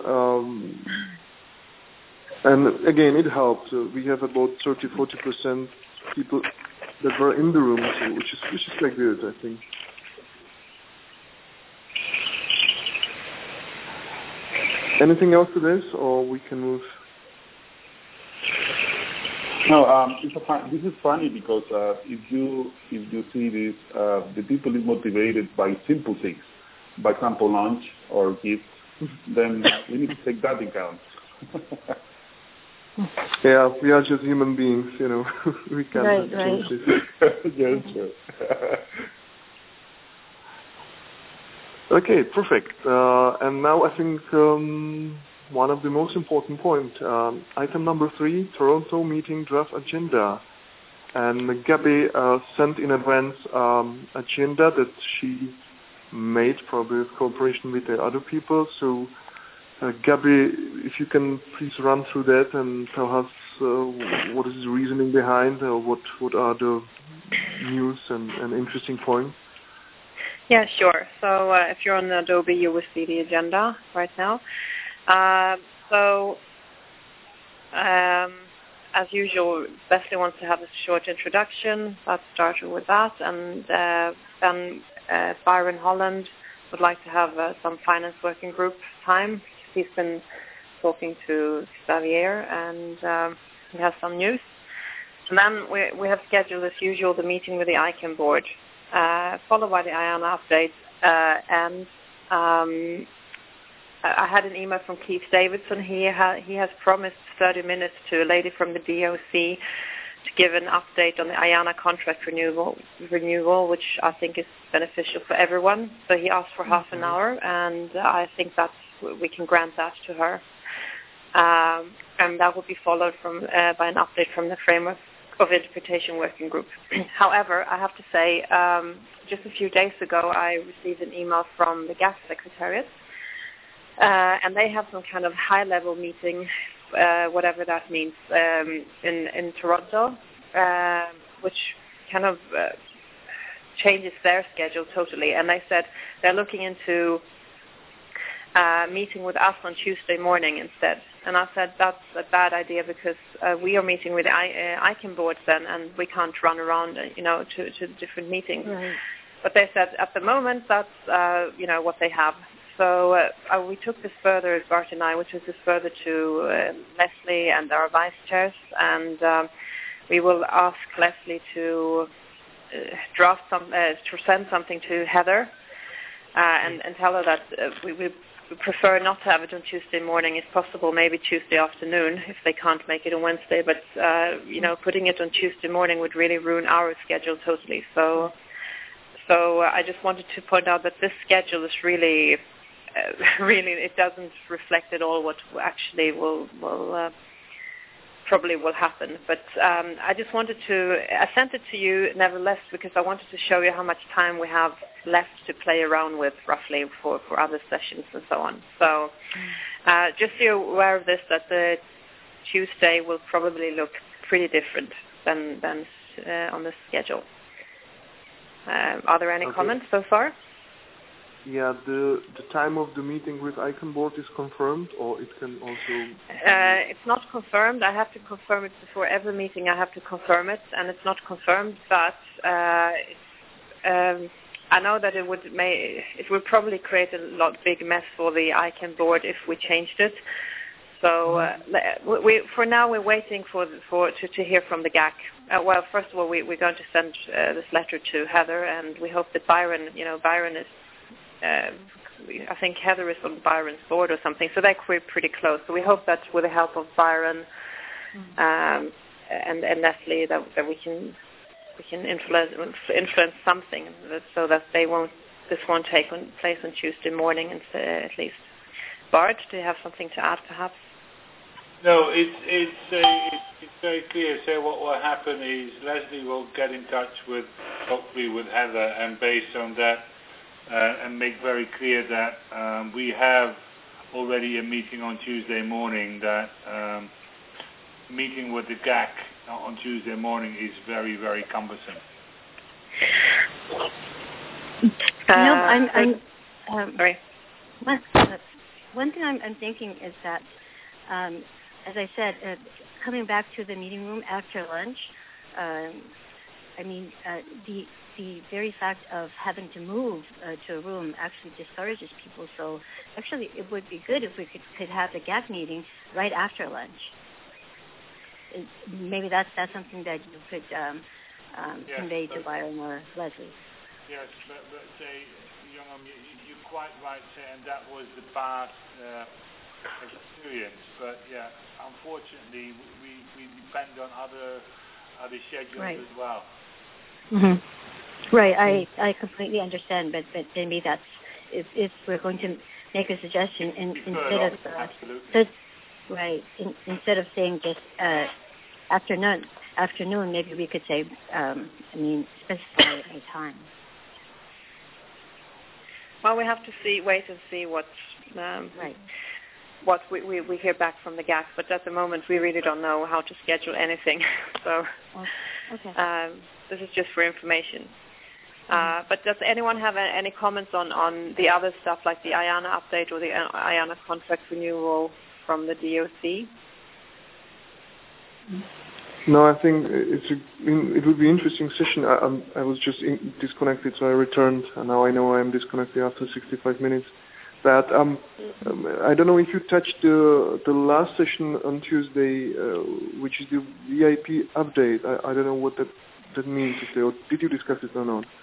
And again, it helped. We have about 30-40% people that were in the room, so which is quite good, I think. Anything else to this, or we can move? No, this is funny because if you see this, the people is motivated by simple things, by example, lunch or gifts. Then we need to take that into account. Yeah, we are just human beings, we can't change this. Yes, sure. Okay, perfect. And now I think one of the most important points, item number 3, Toronto meeting draft agenda. And Gabby sent in advance agenda that she made, probably in cooperation with the other people. So Gabby, if you can please run through that and tell us what is the reasoning behind, what are the news and interesting points. Yeah, sure. So if you're on Adobe, you will see the agenda right now. As usual, Leslie wants to have a short introduction. Let's start with that. And then Byron Holland would like to have some finance working group time. He's been talking to Xavier, and he has some news. And then we have scheduled, as usual, the meeting with the ICANN board, followed by the IANA update. And I had an email from Keith Davidson. He has promised 30 minutes to a lady from the DOC to give an update on the IANA contract renewal, which I think is beneficial for everyone. So he asked for half an hour, and I think we can grant that to her. And that will be followed by an update from the Framework of Interpretation Working Group. However, I have to say, just a few days ago, I received an email from the GAC Secretariat, and they have some kind of high-level meeting, whatever that means, in Toronto, which kind of changes their schedule totally. And they said they're looking into meeting with us on Tuesday morning instead. And I said that's a bad idea because we are meeting with the ICANN boards then, and we can't run around, to different meetings. Right. But they said at the moment that's, what they have. So we took this further, Bart and I, we took this further to Leslie and our vice chairs, and we will ask Leslie to draft to send something to Heather and tell her that we prefer not to have it on Tuesday morning, if possible, maybe Tuesday afternoon if they can't make it on Wednesday. But putting it on Tuesday morning would really ruin our schedule totally. So I just wanted to point out that this schedule is really it doesn't reflect at all what actually will probably will happen. But I just wanted I sent it to you nevertheless because I wanted to show you how much time we have left to play around with roughly for other sessions and so on. So just so you're aware of this, that the Tuesday will probably look pretty different than on the schedule. Are there any comments so far? Yeah, the time of the meeting with ICANN board is confirmed, or it can also... It's not confirmed. I have to confirm it before every meeting. I have to confirm it, and it's not confirmed, but I know that it would probably create a big mess for the ICANN board if we changed it. So for now we're waiting to hear from the GAC. Well, first of all, we're going to send this letter to Heather, and we hope that Byron is I think Heather is on Byron's board or something, so we're pretty close. So we hope that with the help of Byron and Leslie, that we can influence something, so that this won't take place on Tuesday morning, and at least. Bart, do you have something to add, perhaps? No, it's very clear. So what will happen is Leslie will get in touch hopefully with Heather, and based on that, and make very clear that we have already a meeting on Tuesday morning. That meeting with the GAC on Tuesday morning is very, very cumbersome. Sorry. One thing I'm thinking is that, as I said, coming back to the meeting room after lunch, the very fact of having to move to a room actually discourages people. So actually, it would be good if we could have the GAC meeting right after lunch. Maybe that's something that you could convey to Byron or Leslie. Yes, but say, you're quite right, and that was the past experience. But yeah, unfortunately, we depend on other schedules as well. Mm-hmm. Right, I completely understand, but maybe that's if we're going to make a suggestion instead of saying just afternoon, maybe we could say specify a time. Well, we have to wait and see what we hear back from the GAC, but at the moment we really don't know how to schedule anything. So this is just for information. But does anyone have any comments on the other stuff, like the IANA update or the IANA contract renewal from the DOC? No, I think it would be an interesting session. I was just disconnected, so I returned, and now I know I am disconnected after 65 minutes. But I don't know if you touched the last session on Tuesday, which is the VIP update. I don't know what that means. Or did you discuss it or not?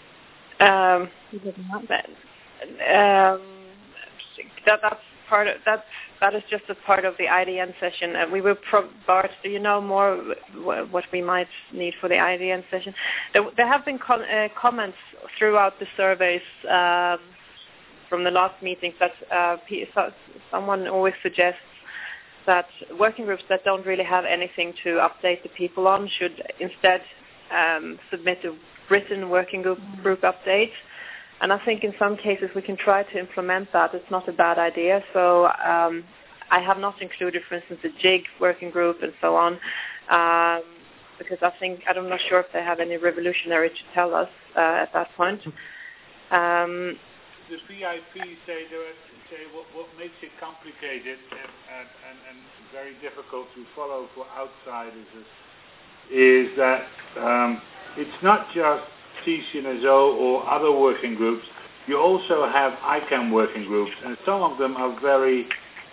That's part of that is just a part of the IDN session. We will Bart, do you know more what we might need for the IDN session? There have been comments throughout the surveys from the last meetings that someone always suggests that working groups that don't really have anything to update the people on should instead submit a written working group update. And I think in some cases we can try to implement that. It's not a bad idea. So I have not included, for instance, the JIG working group and so on, because I'm not sure if they have any revolutionary to tell us at that point. The VIP say what makes it complicated and very difficult to follow for outsiders is that it's not just CCNSO or other working groups. You also have ICANN working groups, and some of them are very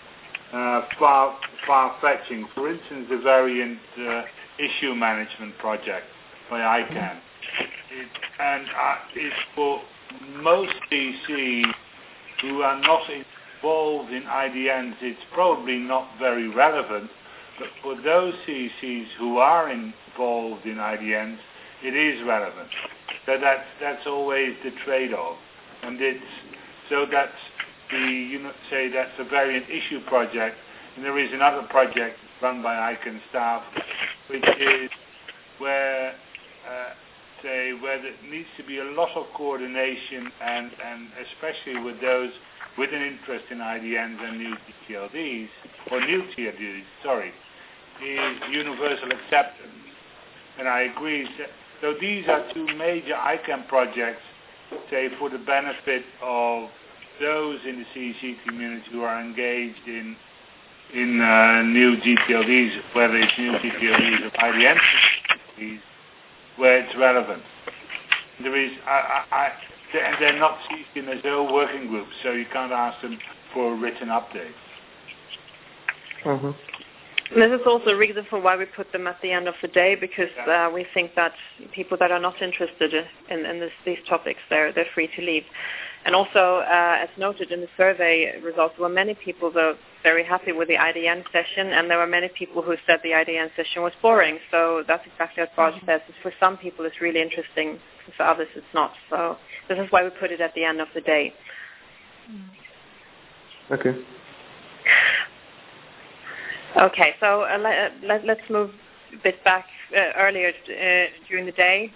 far-fetching. For instance, the Variant Issue Management Project by ICANN. It's for most CCs who are not involved in IDNs, it's probably not very relevant, but for those CCs who are involved in IDNs, it is relevant. So that's always the trade-off, and that's that's a Variant Issue project, and there is another project run by ICANN staff, which is where there needs to be a lot of coordination, and especially with those with an interest in IDNs and new TLDs is universal acceptance, and I agree. So these are two major ICANN projects, for the benefit of those in the CEC community who are engaged in new GTLDs, whether it's new GTLDs or IDN GTLDs, where it's relevant. There is, and they're not CCNSO working groups, so you can't ask them for a written update. This is also a reason for why we put them at the end of the day, because we think that people that are not interested in these topics, they're free to leave. And also, as noted in the survey results, there were many people that were very happy with the IDN session, and there were many people who said the IDN session was boring. So that's exactly what Bart says. For some people, it's really interesting. For others, it's not. So this is why we put it at the end of the day. Okay. Okay, so let's move a bit back earlier during the day.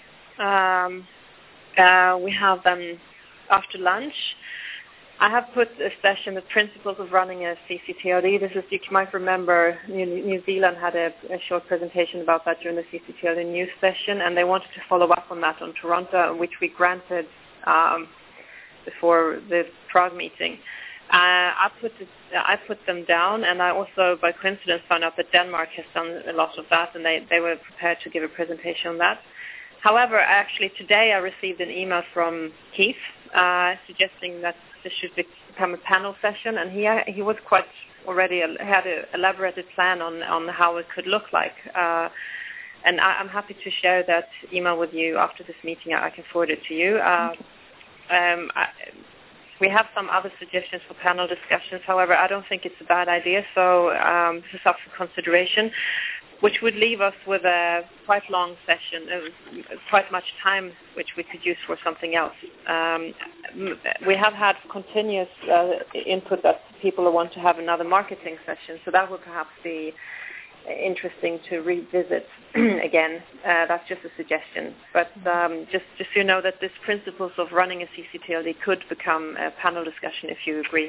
We have after lunch. I have put a session, the principles of running a CCTLD. This is, you might remember, New Zealand had a short presentation about that during the CCTLD news session, and they wanted to follow up on that on Toronto, which we granted before the Prague meeting. I put them down, and I also, by coincidence, found out that Denmark has done a lot of that, and they were prepared to give a presentation on that. However, actually today I received an email from Keith suggesting that this should become a panel session, and he was quite already had an elaborated plan on how it could look like. And I'm happy to share that email with you after this meeting. I can forward it to you. We have some other suggestions for panel discussions. However, I don't think it's a bad idea, so this is up for consideration, which would leave us with a quite long session, quite much time which we could use for something else. We have had continuous input that people want to have another marketing session, so that would perhaps be interesting to revisit again. That's just a suggestion. But just so you know that this principles of running a CCTLD could become a panel discussion if you agree.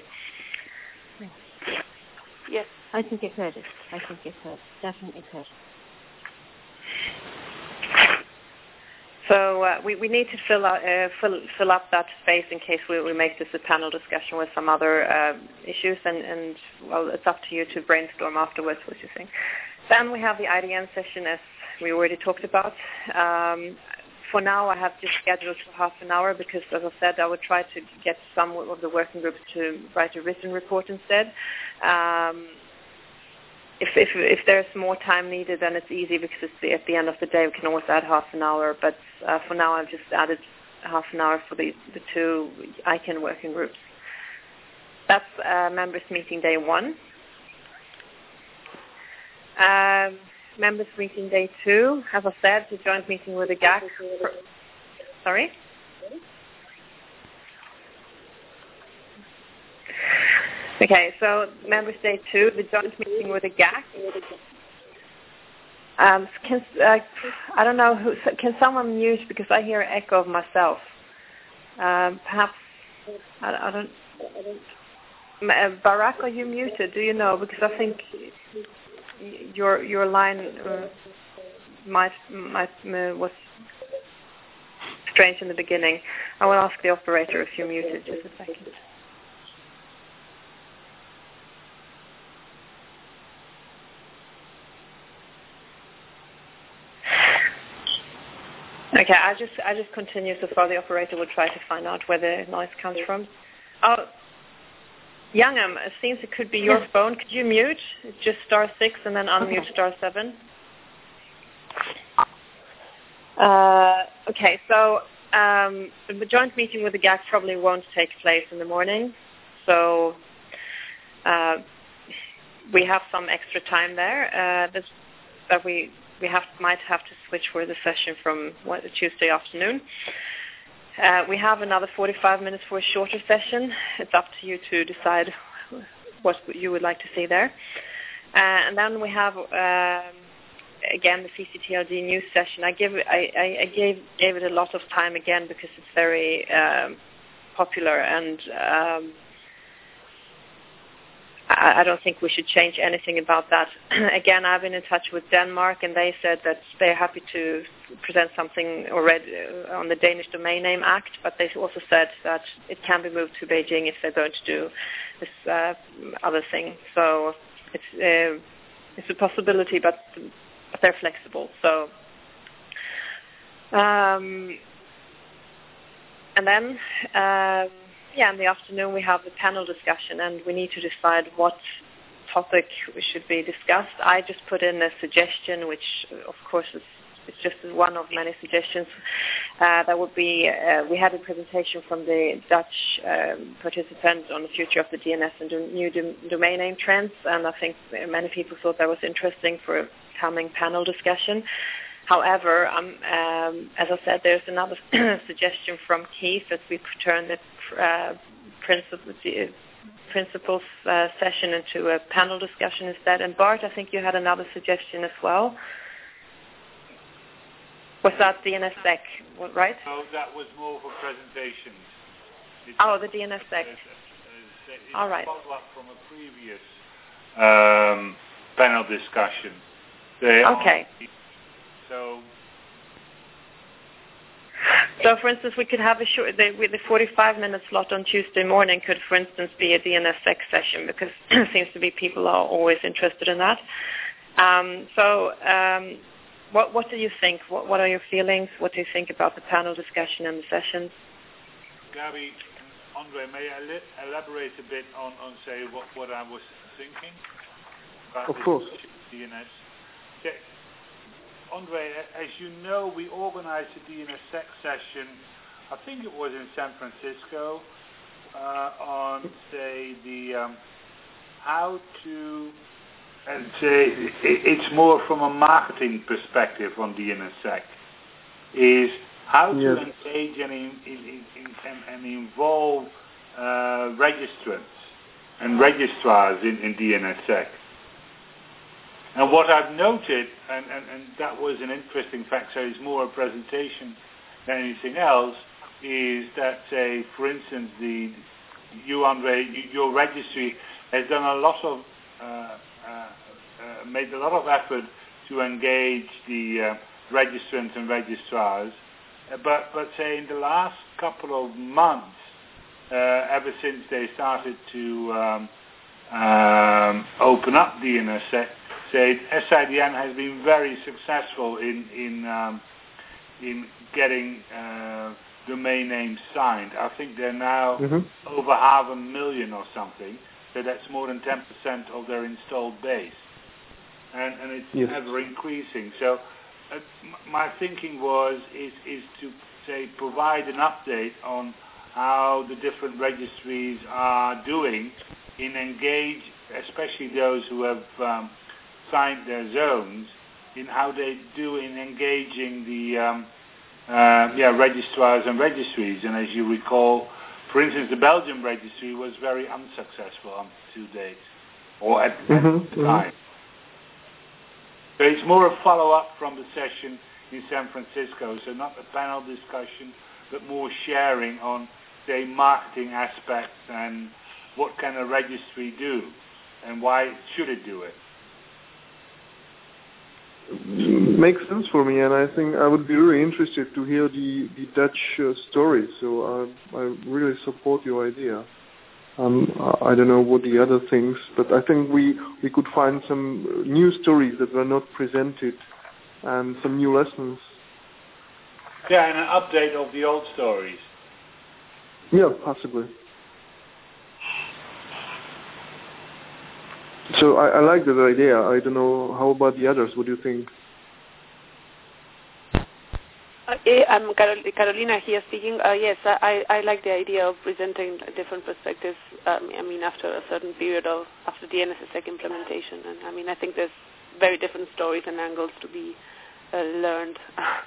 Yes. I think it could. Definitely could. So we need to fill up that space in case we make this a panel discussion with some other issues, and well, it's up to you to brainstorm afterwards what you think. Then we have the IDN session, as we already talked about. For now, I have just scheduled for half an hour because, as I said, I would try to get some of the working groups to write a written report instead. If there's more time needed, then it's easy because it's at the end of the day. We can always add half an hour, but for now I've just added half an hour for the two ICANN working groups. That's members meeting day 1. Members meeting day 2, as I said, the joint meeting with the GAC. Sorry? Okay, so members day 2, the joint meeting with the GAC. I don't know who. Can someone mute, because I hear an echo of myself. Perhaps I don't. Barak, are you muted? Do you know? Because I think your line was strange in the beginning. I will ask the operator if you're muted. Just a second. Okay, I just continue so far the operator will try to find out where the noise comes from. Oh, Youngam, it seems it could be your phone. Could you mute? It's just *6 and then unmute *7. Okay, so the joint meeting with the GAC probably won't take place in the morning, so we have some extra time there that we might have to switch for the session from Tuesday afternoon. We have another 45 minutes for a shorter session. It's up to you to decide what you would like to see there. And then we have, again, the CCTLD news session. I gave it a lot of time again because it's very popular, and I don't think we should change anything about that. Again, I've been in touch with Denmark, and they said that they're happy to present something already on the Danish Domain Name Act, but they also said that it can be moved to Beijing if they're going to do this other thing. So it's a possibility, but they're flexible. So, and then. In the afternoon we have the panel discussion, and we need to decide what topic should be discussed. I just put in a suggestion, which of course it's just one of many suggestions. That would be, we had a presentation from the Dutch participant on the future of the DNS and new domain name trends, and I think many people thought that was interesting for a coming panel discussion. However, as I said, there's another suggestion from Keith that we could turn the principles session into a panel discussion instead. And Bart, I think you had another suggestion as well. Was that DNSSEC, right? No, that was more for presentations. The DNSSEC. All right. Follow up from a previous panel discussion. Okay. So, for instance, we could have with the 45-minute slot on Tuesday morning could, for instance, be a DNSSEC session, because it seems to be people are always interested in that. What do you think? What are your feelings? What do you think about the panel discussion and the sessions? Gabi, Andre, may I elaborate a bit on say, what I was thinking about of course. DNS? Andre, as you know, we organized a DNSSEC session, I think it was in San Francisco, on, say, the how to, and say, it's more from a marketing perspective on DNSSEC, is how to engage and involve registrants and registrars in DNSSEC. And what I've noted, and that was an interesting fact, so it's more a presentation than anything else, is that, say, for instance, your registry has done a lot of, made a lot of effort to engage the registrants and registrars, but say in the last couple of months, ever since they started to open up DNSSEC, say SIDN has been very successful in getting domain names signed. I think they're now over 500,000 or something. So that's more than 10% of their installed base, and it's ever increasing. So my thinking is to say provide an update on how the different registries are doing in engage, especially those who have signed their zones, in how they do in engaging the registrars and registries. And as you recall, for instance, the Belgian registry was very unsuccessful on 2 days, or at the time. So it's more a follow-up from the session in San Francisco, so not a panel discussion, but more sharing on, say, marketing aspects and what can a registry do and why should it do it. Makes sense for me, and I think I would be really interested to hear the Dutch story. So I really support your idea. I don't know what the other things, but I think we could find some new stories that were not presented and some new lessons. Yeah, and an update of the old stories. Yeah, possibly. So I like that idea. I don't know, how about the others? What do you think? I'm Carolina here speaking. Yes, I like the idea of presenting different perspectives. I mean, after a certain period after DNSSEC implementation, and I mean, I think there's very different stories and angles to be learned.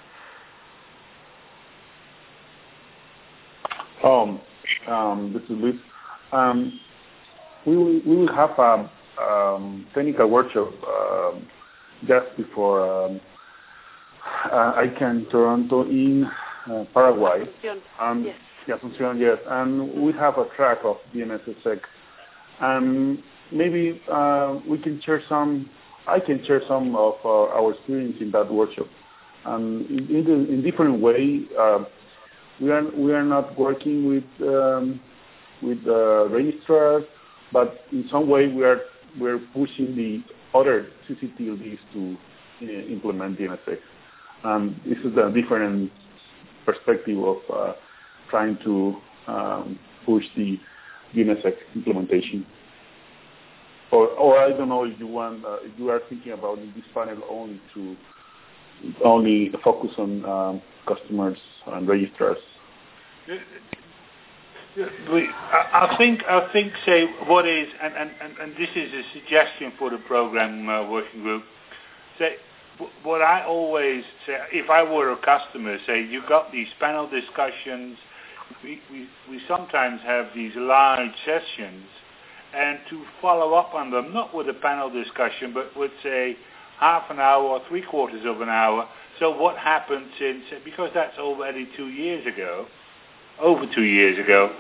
This is Luis. We will have a technical workshop just before I came to Toronto in Paraguay. Asunción, yes. And we have a track of DNSSEC. And maybe we can share I can share some of our experience in that workshop. In different way, we are not working with registrars, but in some way we're pushing the other CCTLDs to implement DNSSEC. This is a different perspective of trying to push the DNSSEC implementation. Or I don't know if you want, if you are thinking about in this panel only focus on customers and registrars. I think, say, what is, and this is a suggestion for the program working group. Say, what I always say, if I were a customer, say, you got these panel discussions. We sometimes have these large sessions, and to follow up on them, not with a panel discussion, but with, say, half an hour or 3/4 of an hour. So what happened since, because that's already 2 years ago, over 2 years ago,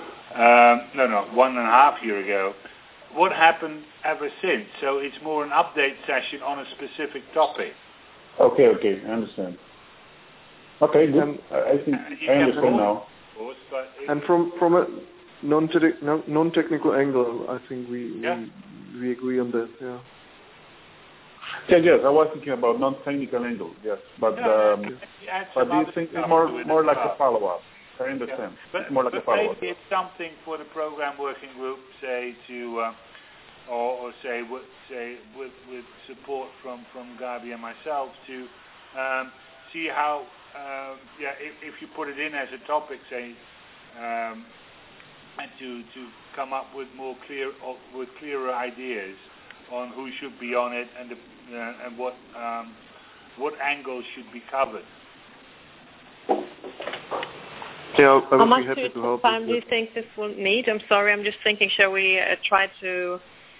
1.5 years ago, what happened ever since? So it's more an update session on a specific topic. Okay, I understand. Okay, good. I think I understand now. And from a non-technical angle, I think we agree on that. Yeah. Yes, I was thinking about non-technical angle. Yes, but do you think it's more like a follow-up? I understand. But, it's more like a follow-up. Maybe it's something for the program working group, say, to or say with support from Gabi and myself to see how if you put it in as a topic, say, and to come up with clearer ideas on who should be on it and what angles should be covered. Yeah, how much time do you think this will need? I'm sorry, I'm just thinking, shall we try to...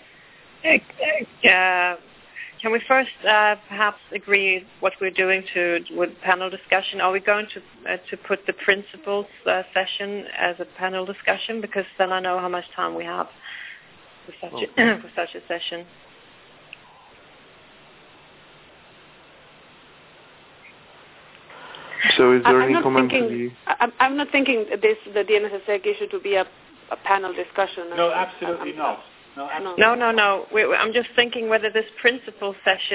can we first perhaps agree what we're doing with panel discussion? Are we going to put the principals session as a panel discussion? Because then I know how much time we have for such a session. So is there any comment to the... I'm not thinking the DNSSEC issue to be a panel discussion. No, absolutely not. No. I'm just thinking whether this principles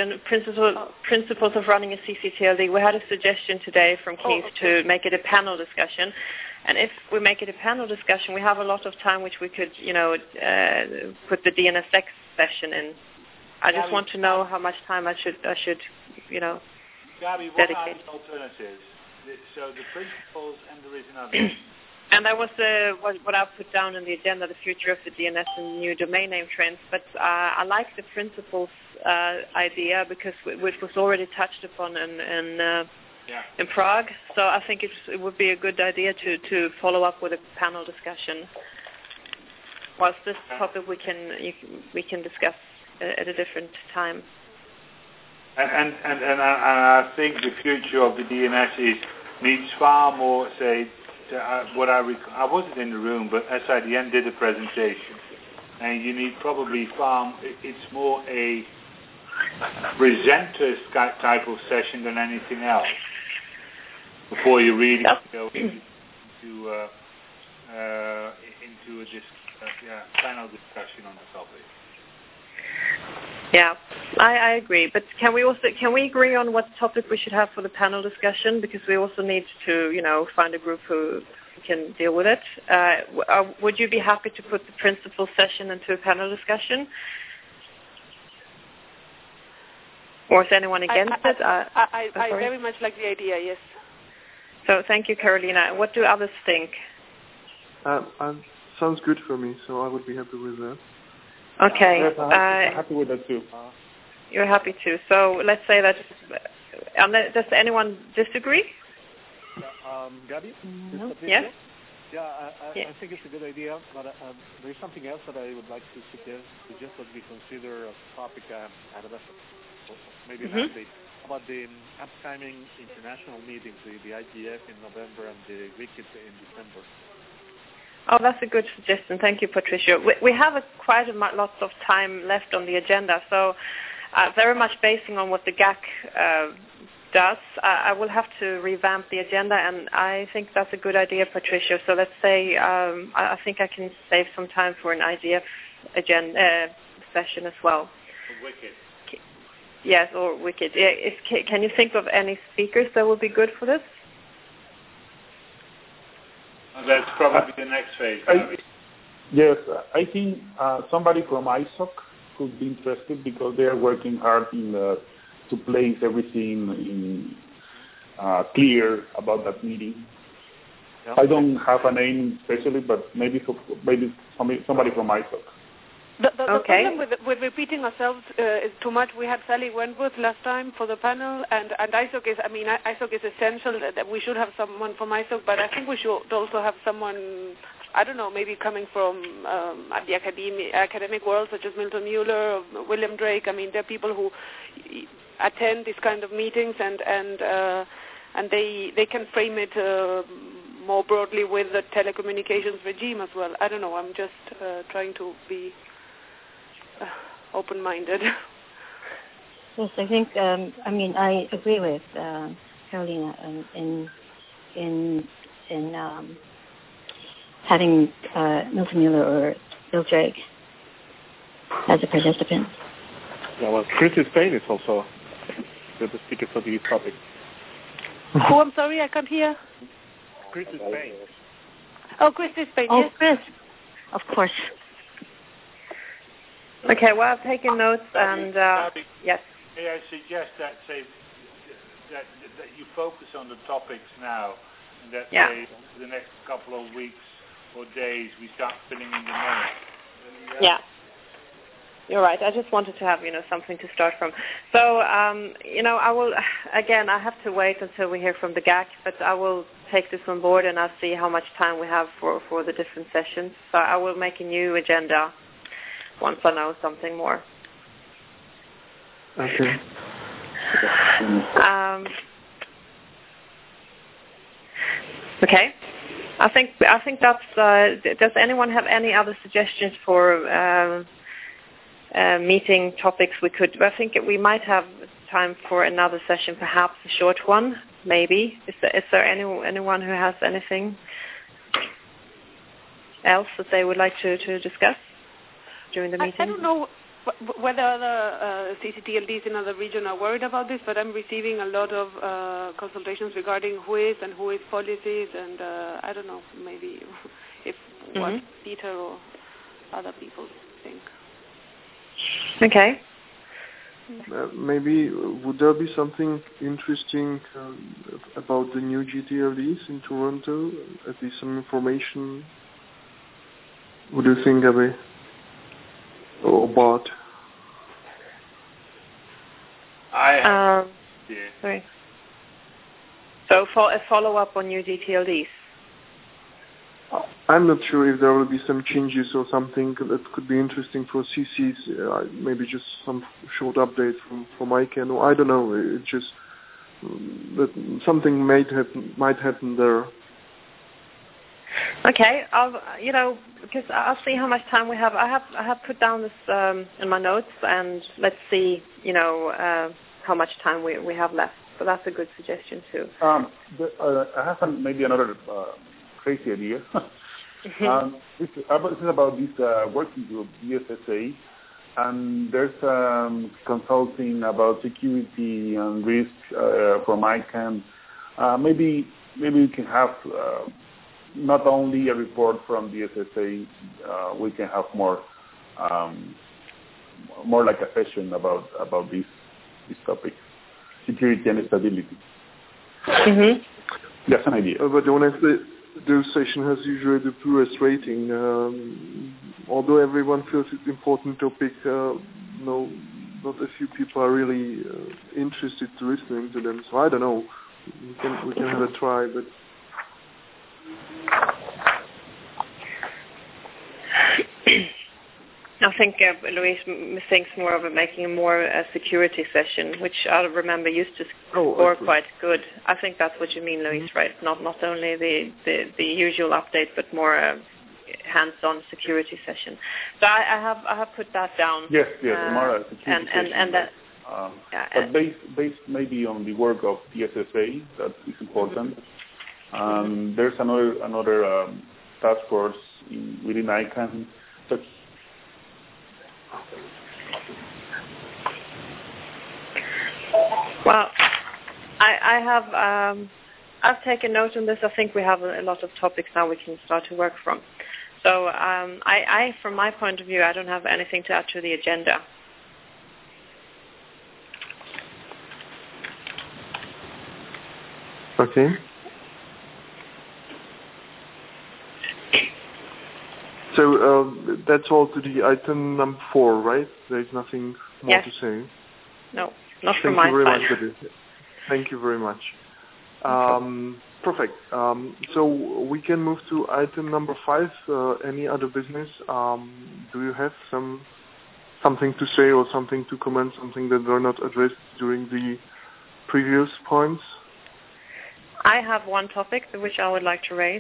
of running a CCTLD, we had a suggestion today from Keith to make it a panel discussion. And if we make it a panel discussion, we have a lot of time which we could, put the DNSX session in. I just want to know how much time I should Gabi, what are the alternatives? So the principles and there is another. And that was what I put down in the agenda, the future of the DNS and new domain name trends. But I like the principles idea because which was already touched upon in Prague. So I think it would be a good idea to follow up with a panel discussion. Whilst this topic we can discuss at a different time. And I think the future of the DNS needs far more, say, I wasn't in the room, but SIDN did a presentation, and you need probably it's more a presenter's type of session than anything else before you really go into a panel discussion on the topic. Yeah, I agree. But can we agree on what topic we should have for the panel discussion? Because we also need to, find a group who can deal with it. Would you be happy to put the principal session into a panel discussion? Or is anyone against it? I very much like the idea, yes. So thank you, Carolina. What do others think? Sounds good for me, so I would be happy with that. Okay. Yes, I'm happy with that too. You're happy too. So let's say that. Does anyone disagree? Gabi? No. Yes. Yeah, I think it's a good idea, but there's something else that I would like to suggest that we consider a topic at a maybe an update about the upcoming international meetings, the IGF in November and the WCIT in December. Oh, that's a good suggestion. Thank you, Patricia. We have quite lots of time left on the agenda, so very much basing on what the GAC does, I will have to revamp the agenda, and I think that's a good idea, Patricia. So let's say I think I can save some time for an IGF session as well. WCIT. Yes, or WCIT. Can you think of any speakers that would be good for this? That's probably the next phase. Yes, I think somebody from ISOC could be interested because they are working hard to place everything in clear about that meeting. Yeah. I don't have a name especially, but maybe somebody from ISOC. The problem with repeating ourselves is too much. We had Sally Wentworth last time for the panel, and ISOC is, ISOC is essential that we should have someone from ISOC, but I think we should also have someone, I don't know, maybe coming from the academic world, such as Milton Mueller or William Drake. There are people who attend these kind of meetings, and they can frame it more broadly with the telecommunications regime as well. I don't know. I'm just trying to be open-minded. Yes, I think. I agree with Carolina in having Milton Mueller or Bill Drake as a participant. Yeah, well, Chris Spain is also the speaker for these topics. Who? I'm sorry, I can't hear. Chris Spain. Oh, Chris Spain. Oh, yes. Chris. Of course. Okay, well, I've taken notes, and yes. May I suggest that you focus on the topics now, and that say for the next couple of weeks or days we start filling in the notes. Yeah. You're right. I just wanted to have, something to start from. So, I will, again, I have to wait until we hear from the GAC, but I will take this on board and I'll see how much time we have for the different sessions. So I will make a new agenda once I know something more. Okay. Okay. I think that's. Does anyone have any other suggestions for meeting topics we could? I think we might have time for another session, perhaps a short one, maybe. Is there anyone who has anything else that they would like to discuss during the meeting? I don't know whether other CCTLDs in other regions are worried about this, but I'm receiving a lot of consultations regarding WHOIS and WHOIS policies, and I don't know, maybe if what Peter or other people think. Okay. Maybe would there be something interesting about the new GTLDs in Toronto? At least some information. What do you think, Abby? Or Bart? Sorry. So for a follow-up on new GTLDs. I'm not sure if there will be some changes or something that could be interesting for CCs. Maybe just some short update from ICANN, or I don't know. It's just that something might happen there. Okay, because I'll see how much time we have. I have put down this in my notes, and let's see, how much time we have left. So that's a good suggestion too. I have maybe another crazy idea. This is about this working group, DSSA, and there's consulting about security and risk from ICANN. Maybe we can have not only a report from DSSA, we can have more like a session about this topic, security and stability. That's an idea. But honestly, the session has usually the poorest rating. Although everyone feels it's an important topic, not a few people are really interested to listening to them. So I don't know. We can have a try, but. I think Luis thinks more of making a security session, which I remember used to score quite good. I think that's what you mean, Luis, right? Not only the usual update, but more hands-on security session. So I have put that down. Yes, more security session. But based maybe on the work of DSSA, that is important. There's another task force within ICANN. Well, I've taken note on this. I think we have a lot of topics now we can start to work from. So I, from my point of view, I don't have anything to add to the agenda. Okay. So that's all to the item number 4, right? There's nothing more to say. No, not from my side. Thank you very much. Perfect. So we can move to item number 5. Any other business? Do you have something to say or something to comment, something that were not addressed during the previous points? I have one topic which I would like to raise.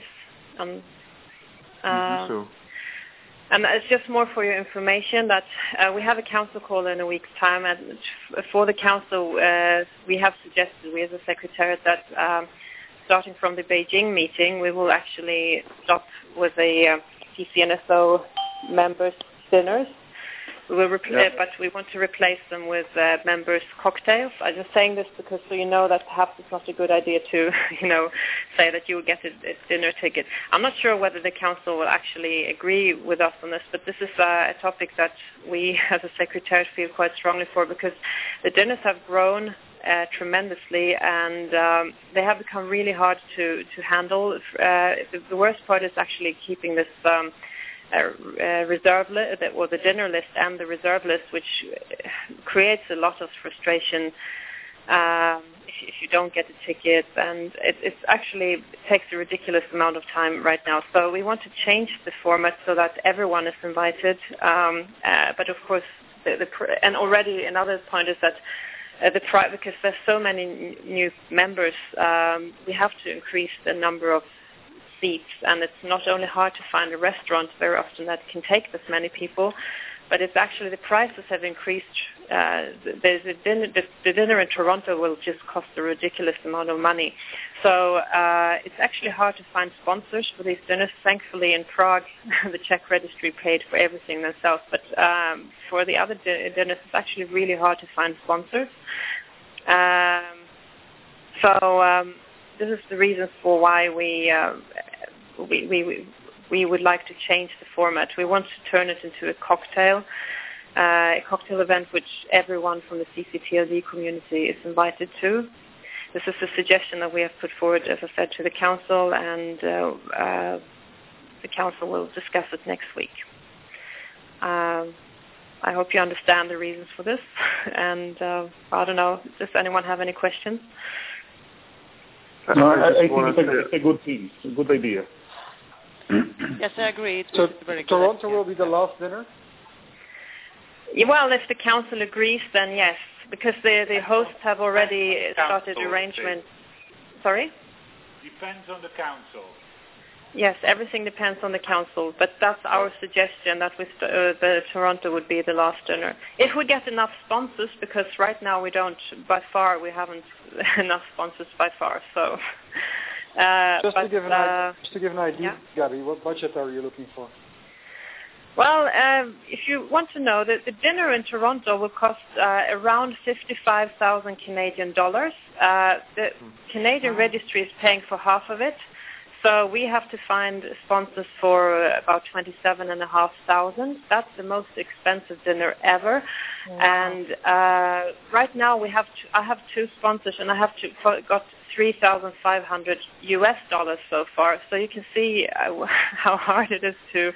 And it's just more for your information that we have a council call in a week's time, and for the council we have suggested, we as a secretariat, that starting from the Beijing meeting, we will actually stop with the CCNSO members' dinners. We will but we want to replace them with members' cocktails. I'm just saying this because so you know that perhaps it's not a good idea to, say that you will get a dinner ticket. I'm not sure whether the council will actually agree with us on this, but this is a topic that we as a secretariat feel quite strongly for, because the dinners have grown tremendously, and they have become really hard to handle. The worst part is actually keeping this reserve list, or the dinner list and the reserve list, which creates a lot of frustration if you don't get a ticket, and it takes a ridiculous amount of time right now. So we want to change the format so that everyone is invited, but of course, and already another point is that because there's so many new members, we have to increase the number of seats, and it's not only hard to find a restaurant very often that can take this many people, but it's actually the prices have increased. The dinner in Toronto will just cost a ridiculous amount of money. So it's actually hard to find sponsors for these dinners. Thankfully in Prague, the Czech registry paid for everything themselves, but for the other dinners, it's actually really hard to find sponsors. This is the reason for why we would like to change the format. We want to turn it into a cocktail event which everyone from the CCTLD community is invited to. This is a suggestion that we have put forward, as I said, to the council, and the council will discuss it next week. I hope you understand the reasons for this, and I don't know, does anyone have any questions? No, I think it's a good thing. It's a good idea. Yes, I agree. So Toronto will be the last dinner? Yeah, well, if the council agrees, then yes, because the hosts have already started arrangement. Sorry? Depends on the council. Yes, everything depends on the council, but that's our suggestion, that the Toronto would be the last dinner. If we get enough sponsors, because right now we haven't enough sponsors by far, so... Just to give an idea, yeah. Gabby, what budget are you looking for? Well, if you want to know, the dinner in Toronto will cost around 55,000 Canadian dollars. The Canadian registry is paying for half of it. So we have to find sponsors for about 27,500. That's the most expensive dinner ever. Wow. And right now I have 2 sponsors, and I have got $3,500 US so far. So you can see how hard it is to.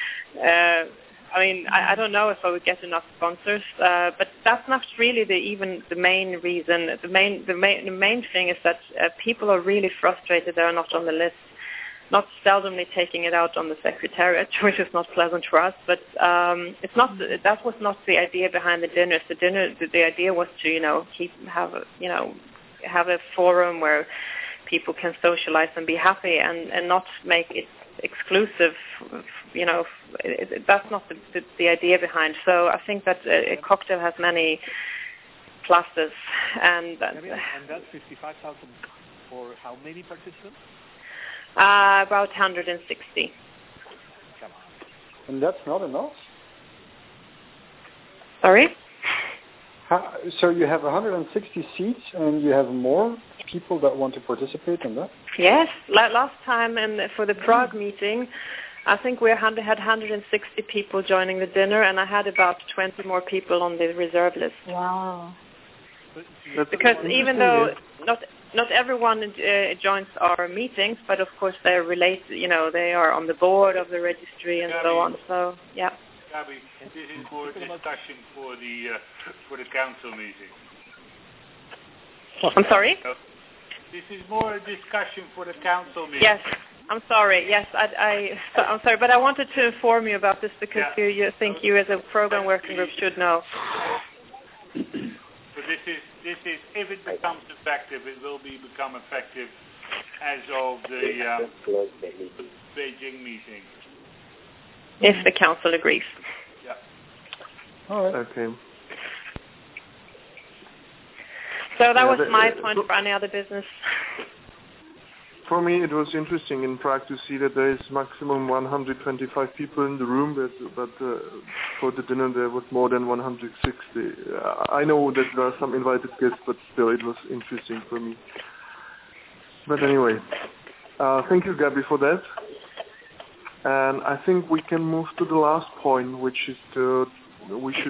I don't know if I would get enough sponsors, but that's not really the main reason. The main thing is that people are really frustrated they are not on the list. Not seldomly taking it out on the secretariat, which is not pleasant for us. But it's not. That was not the idea behind the dinners. The idea was to have a forum where people can socialize and be happy, and not make it exclusive. That's not the idea behind. So I think that a cocktail has many pluses, and that's 55,000 for how many participants? About 160. Come on. And that's not enough? Sorry? So you have 160 seats, and you have more people that want to participate in that? Yes. Last time, and for the Prague meeting, I think we had 160 people joining the dinner, and I had about 20 more people on the reserve list. Wow. Because even though not everyone joins our meetings, but of course they're related. They are on the board of the registry and so on. So yeah. Gabby, this is more discussion for the council meeting. I'm sorry? This is more a discussion for the council meeting. Yes, I'm sorry. Yes, I'm sorry, but I wanted to inform you about this because you think you as a program working group should know. So this is if it becomes effective, it will become effective as of the Beijing meeting. If the council agrees. Yeah. All right. Okay. So that was my point for any other business. For me, it was interesting in Prague to see that there is maximum 125 people in the room, but for the dinner there was more than 160. I know that there are some invited guests, but still it was interesting for me. But anyway, thank you, Gabby, for that. And I think we can move to the last point, which is we should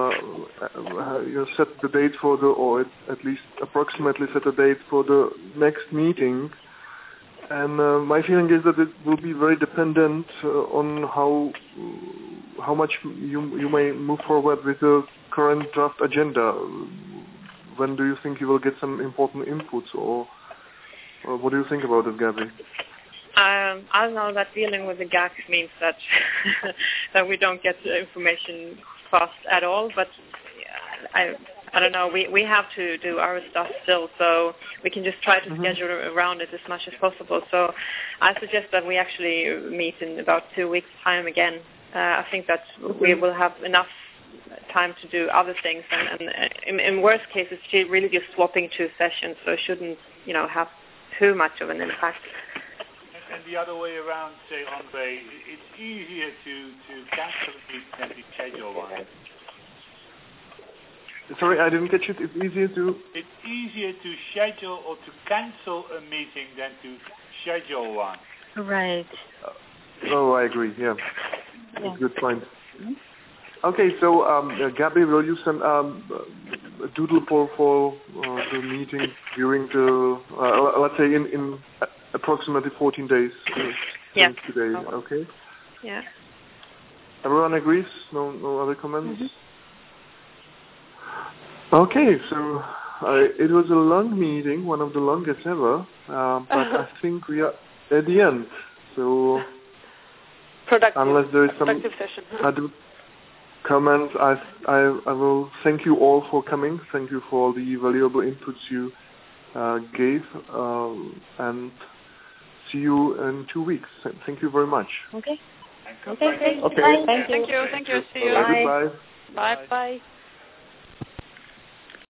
set the date for or at least approximately set a date for the next meeting. And my feeling is that it will be very dependent on how much you may move forward with the current draft agenda. When do you think you will get some important inputs, or what do you think about it, Gabby? I know that dealing with the GACs means that that we don't get information fast at all, but I don't know. We have to do our stuff still, so we can just try to schedule around it as much as possible. So I suggest that we actually meet in about 2 weeks' time again. I think that we will have enough time to do other things, and in worst case, it's really just swapping 2 sessions, so it shouldn't have too much of an impact. And the other way around, say, Andre, it's easier to cancel a meeting than to schedule one. Sorry, I didn't catch it. It's easier to... It's easier to schedule or to cancel a meeting than to schedule one. Right. I agree, yeah. That's a good point. Okay, so Gabby, will you send a doodle poll for the meeting during the, let's say in approximately 14 days since today, okay? Yeah. Everyone agrees? No other comments? Okay, so it was a long meeting, one of the longest ever, but I think we are at the end. So unless there is some other comments, I will thank you all for coming. Thank you for all the valuable inputs you gave, and see you in 2 weeks. Thank you very much. Okay. Okay. Bye. Thank you. See you. Bye. Bye. Bye.